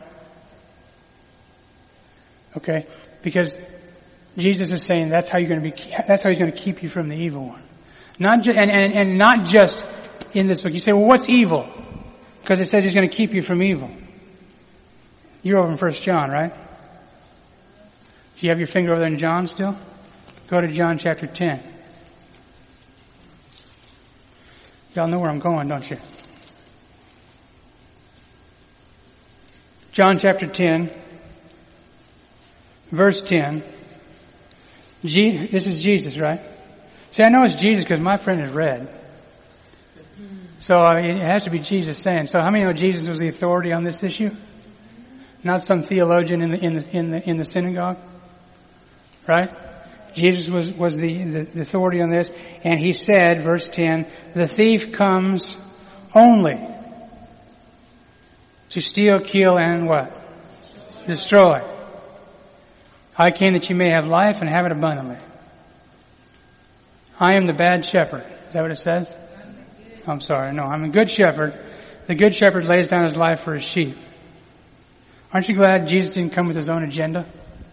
Okay? Because Jesus is saying that's how you're going to be, that's how He's going to keep you from the evil one. Not just, and, and, and not just in this book. You say, well, what's evil? Because it says He's going to keep you from evil. You're over in First John, right? Do you have your finger over there in John still? Go to John chapter ten. Y'all know where I'm going, don't you? John chapter ten, verse ten. Je- this is Jesus, right? See, I know it's Jesus because my friend is red. So uh, it has to be Jesus saying. So how many know Jesus was the authority on this issue? Not some theologian in the in the in the in the synagogue, right? Jesus was was the, the, the authority on this, and he said, verse ten, "The thief comes only to steal, kill, and what? Destroy. I came that you may have life and have it abundantly. I am the bad shepherd." Is that what it says? I'm sorry. No, I'm a good shepherd. The good shepherd lays down his life for his sheep. Aren't you glad Jesus didn't come with his own agenda?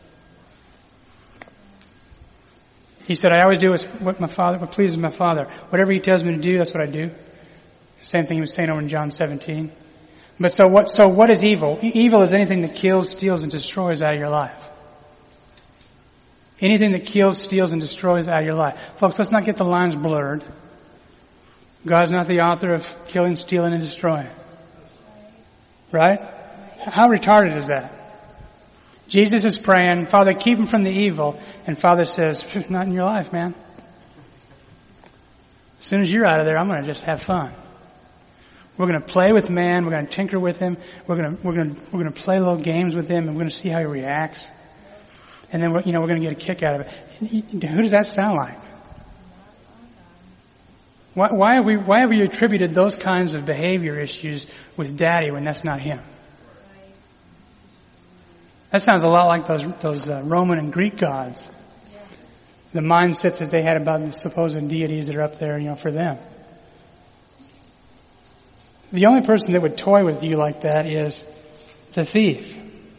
He said, "I always do what my Father, what pleases my Father. Whatever He tells me to do, that's what I do." Same thing He was saying over in John seventeen. But so what? So what is evil? Evil is anything that kills, steals, and destroys out of your life. Anything that kills, steals, and destroys out of your life. Folks, let's not get the lines blurred. God's not the author of killing, stealing, and destroying. Right? How retarded is that? Jesus is praying, "Father, keep him from the evil." And Father says, "Not in your life, man. As soon as you're out of there, I'm going to just have fun. We're going to play with man. We're going to tinker with him. We're going to, we're going to, we're going to play little games with him, and we're going to see how he reacts. And then, we're, you know, we're going to get a kick out of it." Who does that sound like? Why, why have we, why have we attributed those kinds of behavior issues with Daddy when that's not him? That sounds a lot like those those uh, Roman and Greek gods. The mindsets that they had about the supposed deities that are up there, you know, for them. The only person that would toy with you like that is the thief.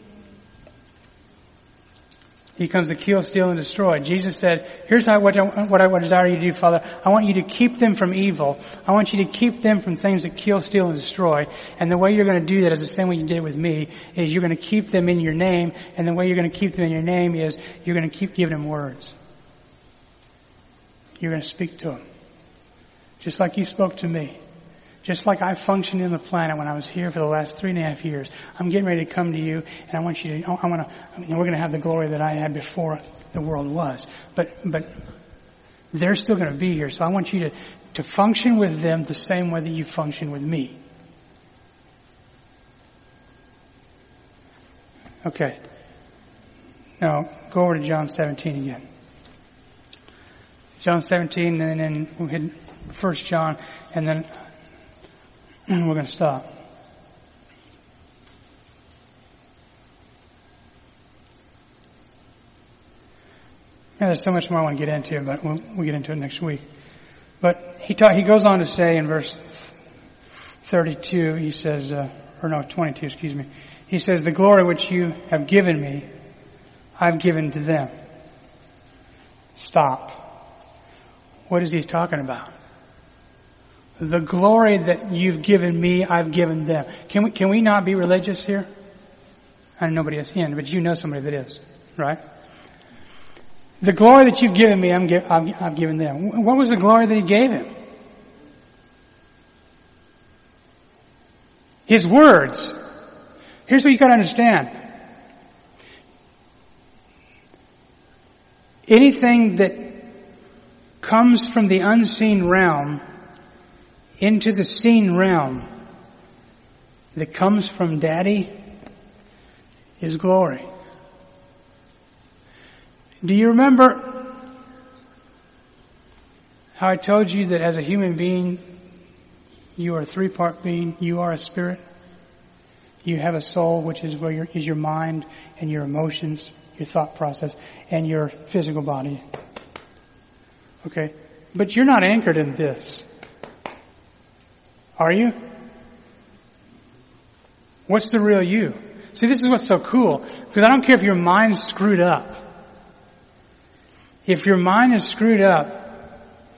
He comes to kill, steal, and destroy. Jesus said, "Here's how, what, I, what I desire you to do, Father. I want you to keep them from evil. I want you to keep them from things that kill, steal, and destroy. And the way you're going to do that is the same way you did with me, is you're going to keep them in your name. And the way you're going to keep them in your name is you're going to keep giving them words. You're going to speak to them. Just like you spoke to me. Just like I functioned in the planet when I was here for the last three and a half years. I'm getting ready to come to you, and I want you to, I want to, I mean, we're going to have the glory that I had before the world was. But, but they're still going to be here, so I want you to, to function with them the same way that you function with me. Okay. Now, go over to John seventeen again. John seventeen, and then we'll hit First John, and then we're going to stop. Yeah, there's so much more I want to get into, but we'll, we'll get into it next week. But he ta- he goes on to say in verse thirty-two, he says, uh, or no, twenty-two, excuse me. He says, "The glory which you have given me, I've given to them." Stop. What is he talking about? The glory that you've given me, I've given them. Can we, can we not be religious here? I know nobody is in, but you know somebody that is, right? The glory that you've given me, I'm give, I've, I've given them. What was the glory that he gave him? His words. Here's what you got to understand. Anything that comes from the unseen realm into the seen realm that comes from Daddy is glory. Do you remember how I told you that as a human being, you are a three-part being? You are a spirit. You have a soul, which is where your, is your mind and your emotions, your thought process, and your physical body. Okay? But you're not anchored in this. Are you? What's the real you? See, this is what's so cool. Because I don't care if your mind's screwed up. If your mind is screwed up,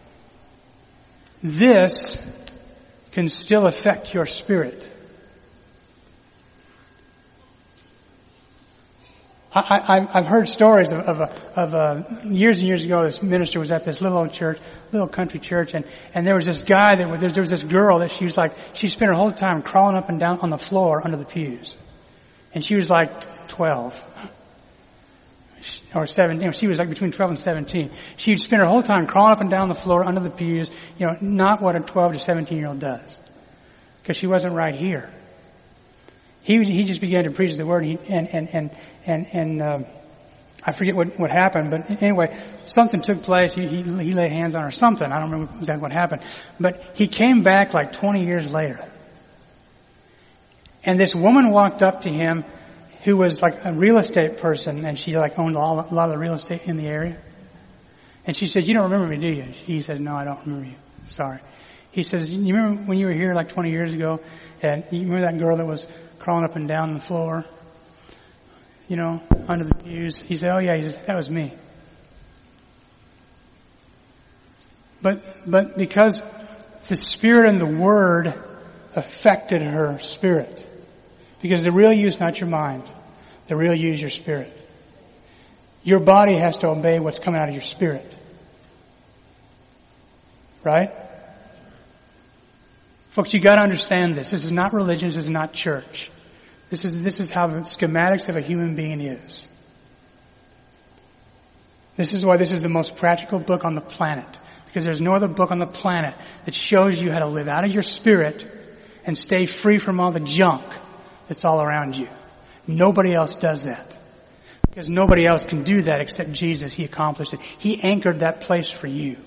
this can still affect your spirit. I, I, I've heard stories of, of, a, of a, years and years ago, this minister was at this little old church, little country church, and, and there was this guy that was, there was this girl that she was like, she spent her whole time crawling up and down on the floor under the pews. And she was like twelve. Or seventeen, you know, she was like between twelve and seventeen. She'd spend her whole time crawling up and down the floor under the pews, you know, not what a twelve to seventeen year old does. Because she wasn't right here. He he just began to preach the word, and and and and and, and uh, I forget what what happened, but anyway, something took place. He, he he laid hands on her, something. I don't remember exactly what happened, but he came back like twenty years later, and this woman walked up to him, who was like a real estate person, and she like owned all, a lot of the real estate in the area. And she said, "You don't remember me, do you?" He said, "No, I don't remember you. Sorry." He says, "You remember when you were here like twenty years ago, and you remember that girl that was crawling up and down the floor, you know, under the pews?" He said, "Oh yeah," he says, "that was me." But, but because the Spirit and the Word affected her spirit, because the real you is not your mind, the real you is your spirit. Your body has to obey what's coming out of your spirit. Right? Folks, you gotta understand this. This is not religion, this is not church. This is, this is how the schematics of a human being is. This is why this is the most practical book on the planet. Because there's no other book on the planet that shows you how to live out of your spirit and stay free from all the junk that's all around you. Nobody else does that. Because nobody else can do that except Jesus. He accomplished it. He anchored that place for you.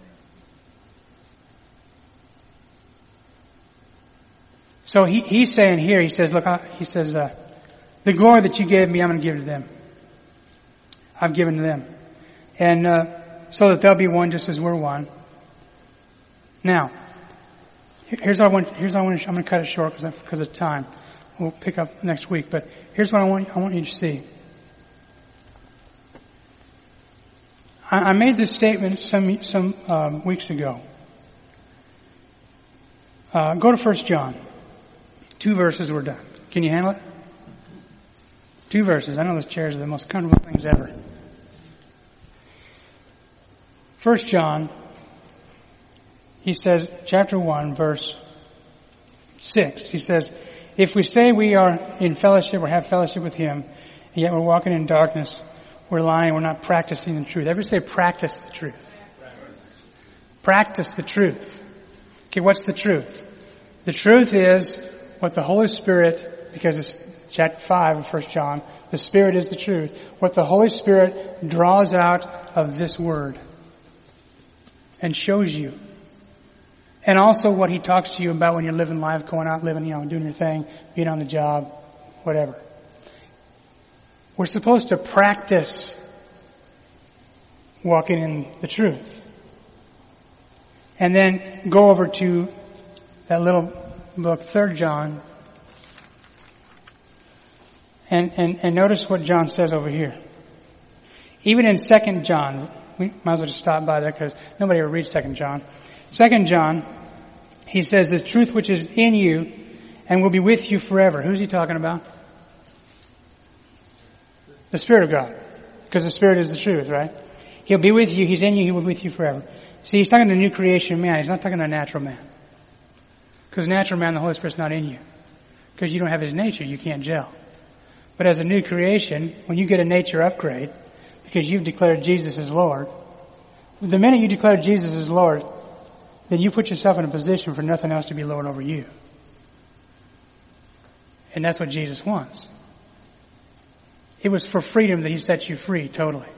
So he, he's saying here, he says, look, I, he says, uh, the glory that you gave me, I'm going to give to them. I've given to them. And, uh, so that they'll be one just as we're one. Now, here's what I want, here's what I want to, I'm going to cut it short because of, because of time. We'll pick up next week, but here's what I want, I want you to see. I, I made this statement some, some, um, weeks ago. Uh, go to First John. Two verses, we're done. Can you handle it? Two verses. I know those chairs are the most comfortable things ever. First John, he says, chapter one, verse six, he says, if we say we are in fellowship or have fellowship with Him, and yet we're walking in darkness, we're lying, we're not practicing the truth. Everybody say practice the truth. Practice the truth. Okay, what's the truth? The truth is what the Holy Spirit, because it's chapter five of First John, the Spirit is the truth. What the Holy Spirit draws out of this Word and shows you. And also what He talks to you about when you're living life, going out, living, you know, doing your thing, being on the job, whatever. We're supposed to practice walking in the truth. And then go over to that little book, Third John, and, and, and notice what John says over here. Even in Second John, we might as well just stop by there because nobody ever reads Second John. Second John, he says, the truth which is in you and will be with you forever. Who's he talking about? The Spirit of God. Because the Spirit is the truth, right? He'll be with you, He's in you, He will be with you forever. See, He's talking to the new creation man. He's not talking to a natural man. Because natural man, the Holy Spirit's not in you. Because you don't have His nature, you can't gel. But as a new creation, when you get a nature upgrade, because you've declared Jesus as Lord, the minute you declare Jesus as Lord, then you put yourself in a position for nothing else to be Lord over you. And that's what Jesus wants. It was for freedom that He set you free, totally.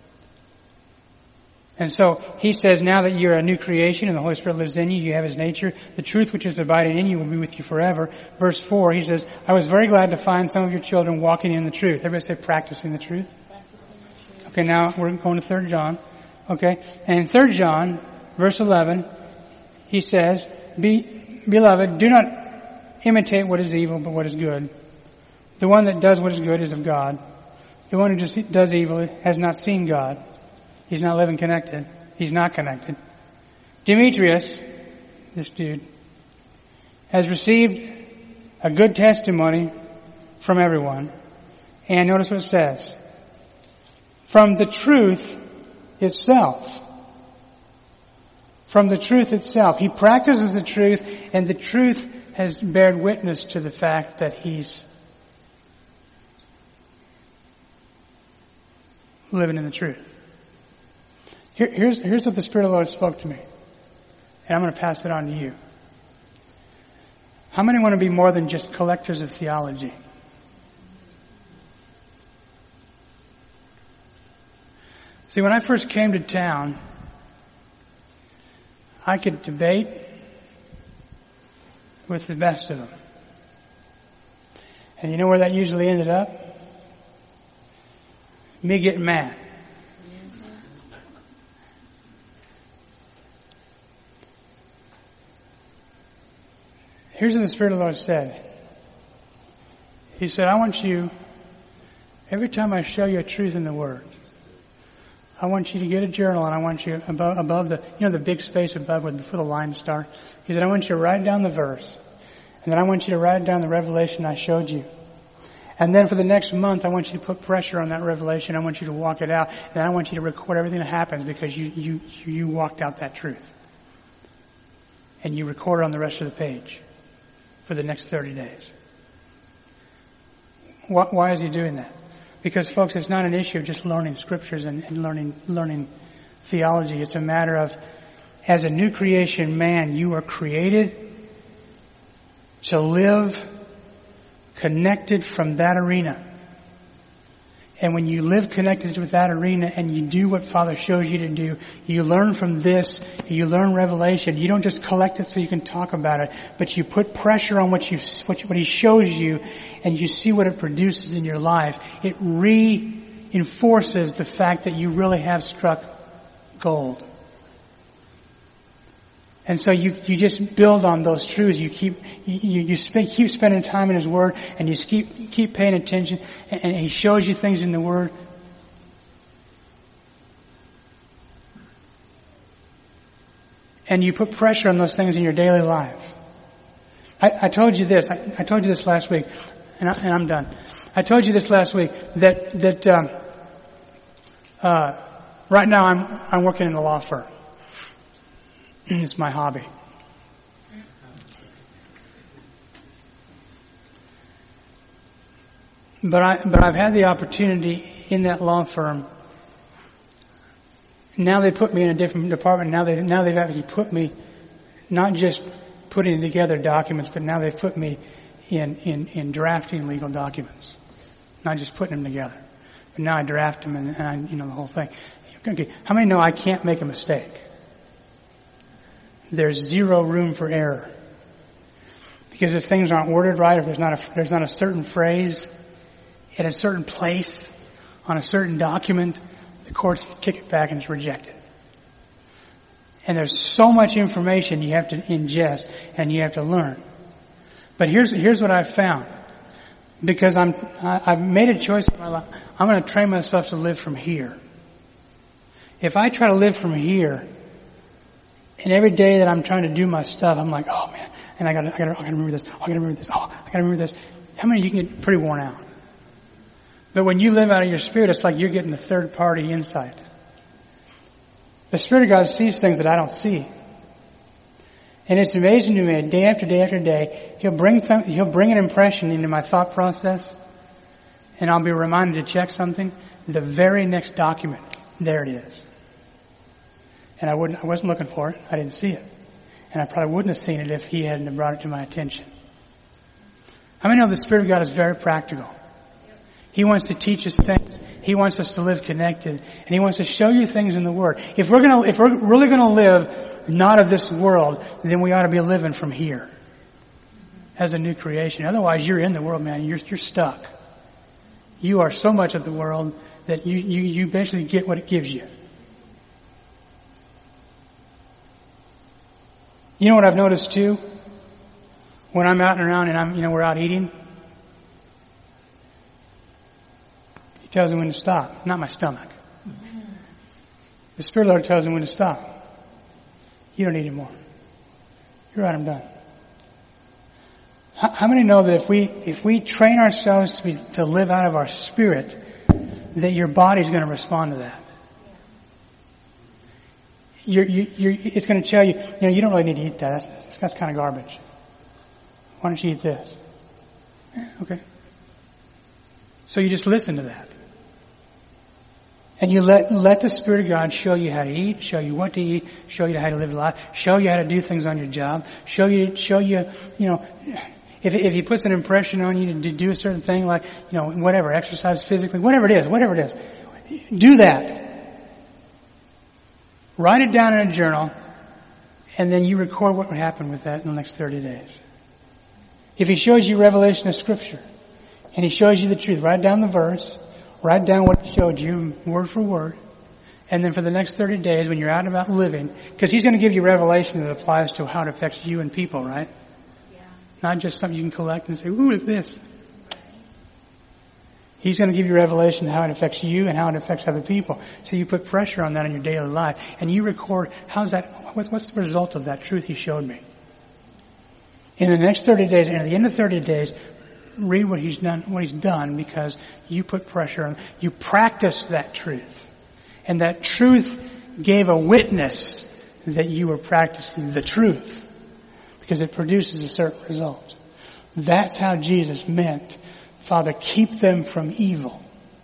And so He says, now that you're a new creation and the Holy Spirit lives in you, you have His nature, the truth which is abiding in you will be with you forever. Verse four, He says, I was very glad to find some of your children walking in the truth. Everybody say practicing the truth. Okay, now we're going to Third John. Okay, and in Third John, verse eleven, he says, Be, Beloved, do not imitate what is evil, but what is good. The one that does what is good is of God. The one who just does evil has not seen God. He's not living connected. He's not connected. Demetrius, this dude, has received a good testimony from everyone. And notice what it says. from the truth itself. From the truth itself. He practices the truth, and the truth has bared witness to the fact that he's living in the truth. Here, here's, here's what the Spirit of the Lord spoke to me. And I'm going to pass it on to you. How many want to be more than just collectors of theology? See, when I first came to town, I could debate with the best of them. And you know where that usually ended up? Me getting mad. Here's what the Spirit of the Lord said. He said, I want you, every time I show you a truth in the Word, I want you to get a journal, and I want you above, above the, you know, the big space above where the, where the lines start. He said, I want you to write down the verse, and then I want you to write down the revelation I showed you. And then for the next month, I want you to put pressure on that revelation. I want you to walk it out, and then I want you to record everything that happens because you, you, you walked out that truth. And you record it on the rest of the page for the next thirty days. Why, why is he doing that? Because, folks, it's not an issue of just learning scriptures and, and learning learning theology. It's a matter of, as a new creation man, you are created to live connected from that arena. And when you live connected with that arena and you do what Father shows you to do, you learn from this, you learn revelation. You don't just collect it so you can talk about it, but you put pressure on what you what, what He shows you, and you see what it produces in your life. It reinforces the fact that you really have struck gold. And so you, you just build on those truths. You keep, you, you spend, keep spending time in His Word, and you keep, keep paying attention, and, and He shows you things in the Word. And you put pressure on those things in your daily life. I, I told you this, I, I told you this last week, and, I, and I'm done. I told you this last week, that, that, um, uh, right now I'm, I'm working in a law firm. It's my hobby. But I, but I've had the opportunity in that law firm. Now they put me in a different department. Now they, now they've actually put me, not just putting together documents, but now they've put me in, in, in drafting legal documents. Not just putting them together. But now I draft them and, and I, you know, the whole thing. Okay. How many know I can't make a mistake? There's zero room for error. Because if things aren't worded right, if there's not a, there's not a certain phrase in a certain place on a certain document, the courts kick it back and it's rejected. And there's so much information you have to ingest and you have to learn. But here's, here's what I've found. Because I'm, I, I've made a choice in my life. I'm going to train myself to live from here. If I try to live from here, and every day that I'm trying to do my stuff, I'm like, oh man, and I gotta, I gotta, I gotta remember this, oh, I gotta remember this, oh, I gotta remember this. How many of you can get pretty worn out? But when you live out of your spirit, it's like you're getting a third party insight. The Spirit of God sees things that I don't see. And it's amazing to me, day after day after day, He'll bring, th- He'll bring an impression into my thought process, and I'll be reminded to check something. The very next document, there it is. And I wouldn't, I wasn't looking for it. I didn't see it. And I probably wouldn't have seen it if He hadn't brought it to my attention. How many know the Spirit of God is very practical? He wants to teach us things. He wants us to live connected. And He wants to show you things in the Word. If we're gonna, if we're really gonna live not of this world, then we ought to be living from here. As a new creation. Otherwise you're in the world, man. You're, you're stuck. You are so much of the world that you, you, you basically get what it gives you. You know what I've noticed too? When I'm out and around and I'm, you know, we're out eating, He tells me when to stop, not my stomach. The Spirit of the Lord tells me when to stop. You don't need anymore. You're right, I'm done. How, how many know that if we, if we train ourselves to be, to live out of our spirit, that your body's going to respond to that. You're, you, you're, it's going to tell you, you know, you don't really need to eat that. That's, that's kind of garbage. Why don't you eat this? Yeah, okay. So you just listen to that. And you let, let the Spirit of God show you how to eat, show you what to eat, show you how to live life, show you how to do things on your job, show you, show you, you know, if, if He puts an impression on you to do a certain thing, like, you know, whatever, exercise physically, whatever it is, whatever it is, do that. Write it down in a journal, and then you record what would happen with that in the next thirty days. If He shows you revelation of Scripture, and He shows you the truth, write down the verse, write down what He showed you, word for word, and then for the next thirty days when you're out and about living, because He's going to give you revelation that applies to how it affects you and people, right? Yeah. Not just something you can collect and say, ooh, look at this. He's going to give you revelation how it affects you and how it affects other people. So you put pressure on that in your daily life, and you record, how's that, what's the result of that truth He showed me? In the next thirty days, and at the end of thirty days, read what he's done, what he's done, because you put pressure on, you practiced that truth. And that truth gave a witness that you were practicing the truth, because it produces a certain result. That's how Jesus meant, Father, keep them from evil.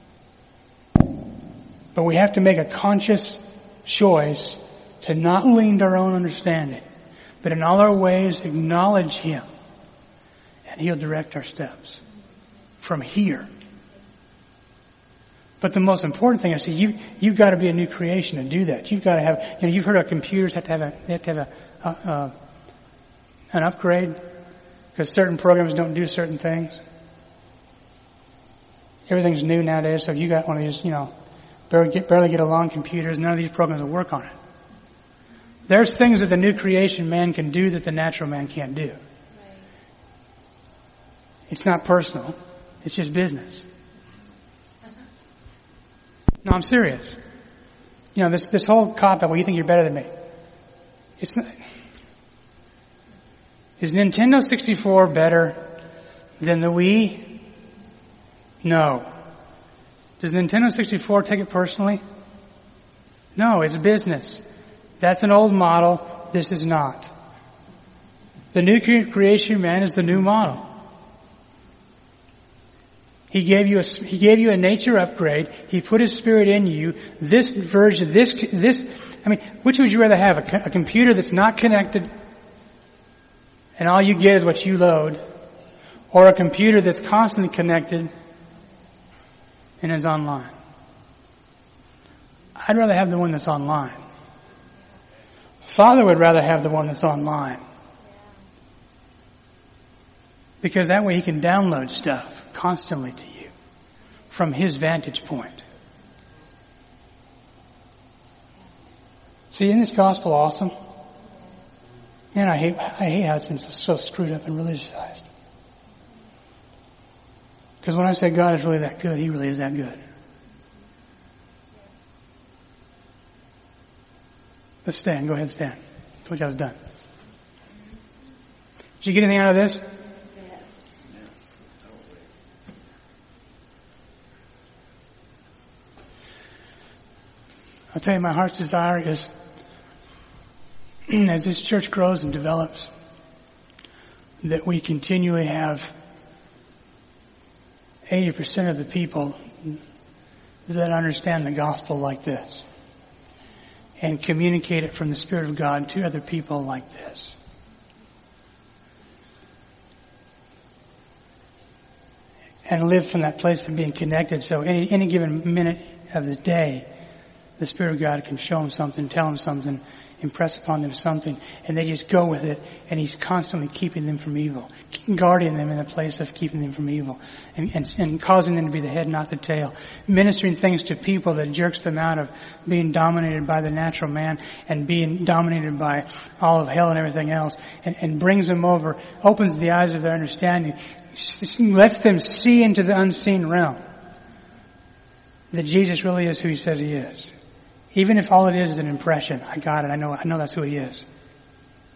But we have to make a conscious choice to not lean to our own understanding, but in all our ways acknowledge Him. And He'll direct our steps from here. But the most important thing is, see, you, you've got to be a new creation to do that. You've got to have, you know, you've heard of computers have to have a, they have to have a, uh, uh, an upgrade because certain programs don't do certain things. Everything's new nowadays, so if you got one of these, you know, barely get, barely get along computers, none of these programs will work on it. There's things that the new creation man can do that the natural man can't do. It's not personal. It's just business. No, I'm serious. You know, this, this whole cop-out, well, you think you're better than me. It's not. Is Nintendo sixty-four better than the Wii? No. Does Nintendo sixty-four take it personally? No, it's a business. That's an old model. This is not. The new creation man is the new model. He gave you a, he gave you a nature upgrade. He put His Spirit in you. This version, this, this, I mean, which would you rather have? A, a computer that's not connected and all you get is what you load, or a computer that's constantly connected and is online? I'd rather have the one that's online. Father would rather have the one that's online. Because that way He can download stuff constantly to you from His vantage point. See, isn't this gospel awesome? Man, I hate, I hate how it's been so, so screwed up and religiousized. Because when I say God is really that good, He really is that good. Let's stand. Go ahead and stand. I told you I was done. Did you get anything out of this? I'll tell you, my heart's desire is, as this church grows and develops, that we continually have eighty percent of the people that understand the gospel like this and communicate it from the Spirit of God to other people like this. And live from that place of being connected, so any, any given minute of the day, the Spirit of God can show them something, tell them something, impress upon them something, and they just go with it, and He's constantly keeping them from evil, guarding them in the place of keeping them from evil, and, and, and causing them to be the head, not the tail, ministering things to people that jerks them out of being dominated by the natural man and being dominated by all of hell and everything else, and, and brings them over, opens the eyes of their understanding, lets them see into the unseen realm that Jesus really is who He says He is. Even if all it is is an impression, I got it, I know, I know that's who He is.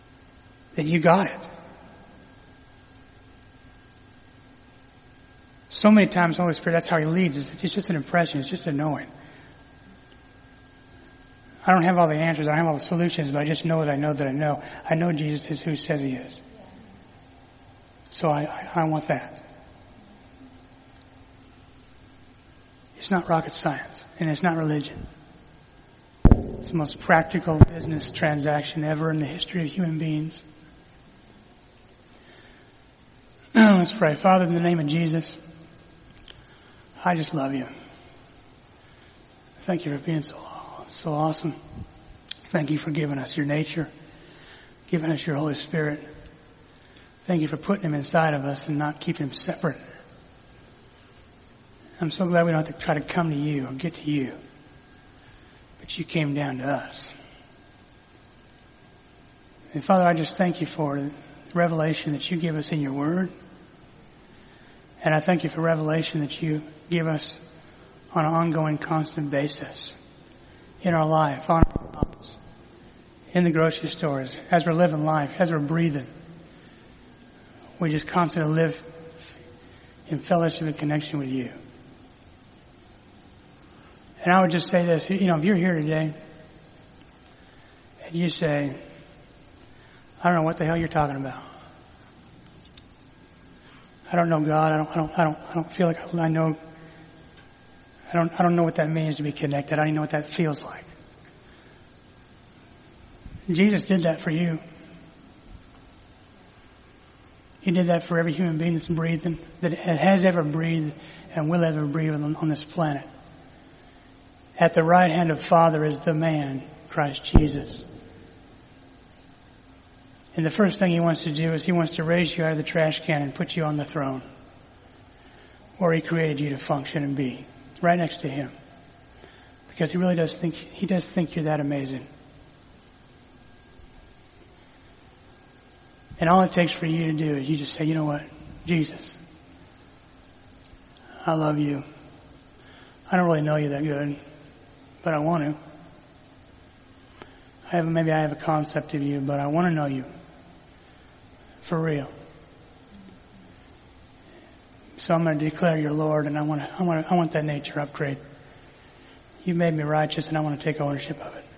Then you got it. So many times, Holy Spirit, that's how He leads. It's, it's just an impression. It's just a knowing. I don't have all the answers. I don't have all the solutions, but I just know that I know that I know. I know Jesus is who He says He is. So I, I, I want that. It's not rocket science, and it's not religion. It's the most practical business transaction ever in the history of human beings. Let's pray. Father, in the name of Jesus, I just love You. Thank You for being so, so awesome. Thank You for giving us Your nature, giving us Your Holy Spirit. Thank You for putting Him inside of us and not keeping Him separate. I'm so glad we don't have to try to come to You or get to You. But You came down to us. And Father, I just thank You for the revelation that You give us in Your Word. And I thank You for revelation that You give us on an ongoing, constant basis in our life, on our homes, in the grocery stores, as we're living life, as we're breathing. We just constantly live in fellowship and connection with You. And I would just say this, you know, if you're here today and you say, I don't know what the hell you're talking about. I don't know God. I don't, I don't, I don't, I don't feel like I know, I don't, I don't know what that means to be connected. I don't even know what that feels like. Jesus did that for you. He did that for every human being that's breathing, that has ever breathed and will ever breathe on, on this planet. At the right hand of Father is the man, Christ Jesus. And the first thing He wants to do is He wants to raise you out of the trash can and put you on the throne where He created you to function and be, right next to Him. Because He really does think, He does think you're that amazing. And all it takes for you to do is you just say, you know what, Jesus, I love You. I don't really know You that good, but I want to. I have, maybe I have a concept of You, but I want to know You. For real. So I'm going to declare You're Lord, and I want to, I want to, I want that nature upgrade. You made me righteous, and I want to take ownership of it.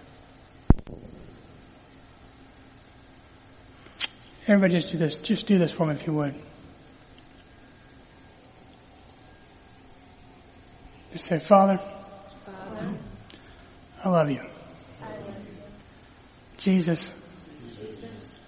Everybody just do this. Just do this for me if you would. Just say, Father, Father. I love You. I love You. Jesus, Jesus,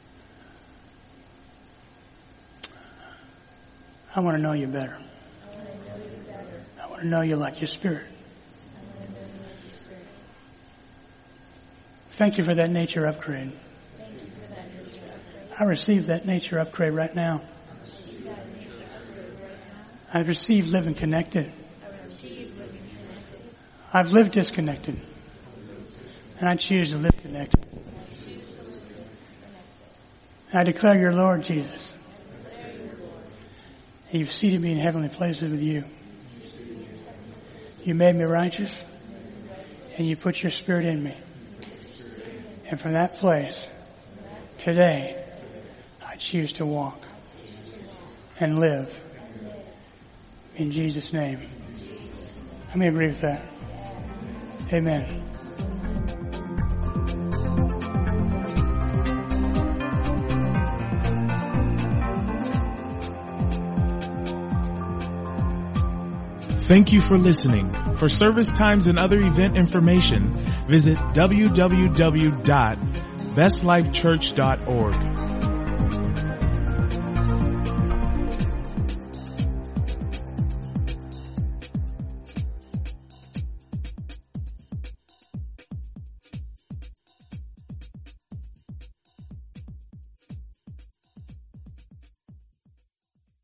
I want to know You better. I want to know You better. I want to know You like Your Spirit. I want to know You like Your Spirit. Thank You for that nature upgrade. Thank You for that nature upgrade. I receive that nature upgrade right now. I receive that nature upgrade right now. I receive living connected. I've lived disconnected, and I choose to live connected. And I declare You're Lord, Jesus. And You've seated me in heavenly places with You. You made me righteous, and You put Your Spirit in me. And from that place, today, I choose to walk and live in Jesus' name. How many agree with that? Amen. Thank you for listening. For service times and other event information, visit w w w dot best life church dot org.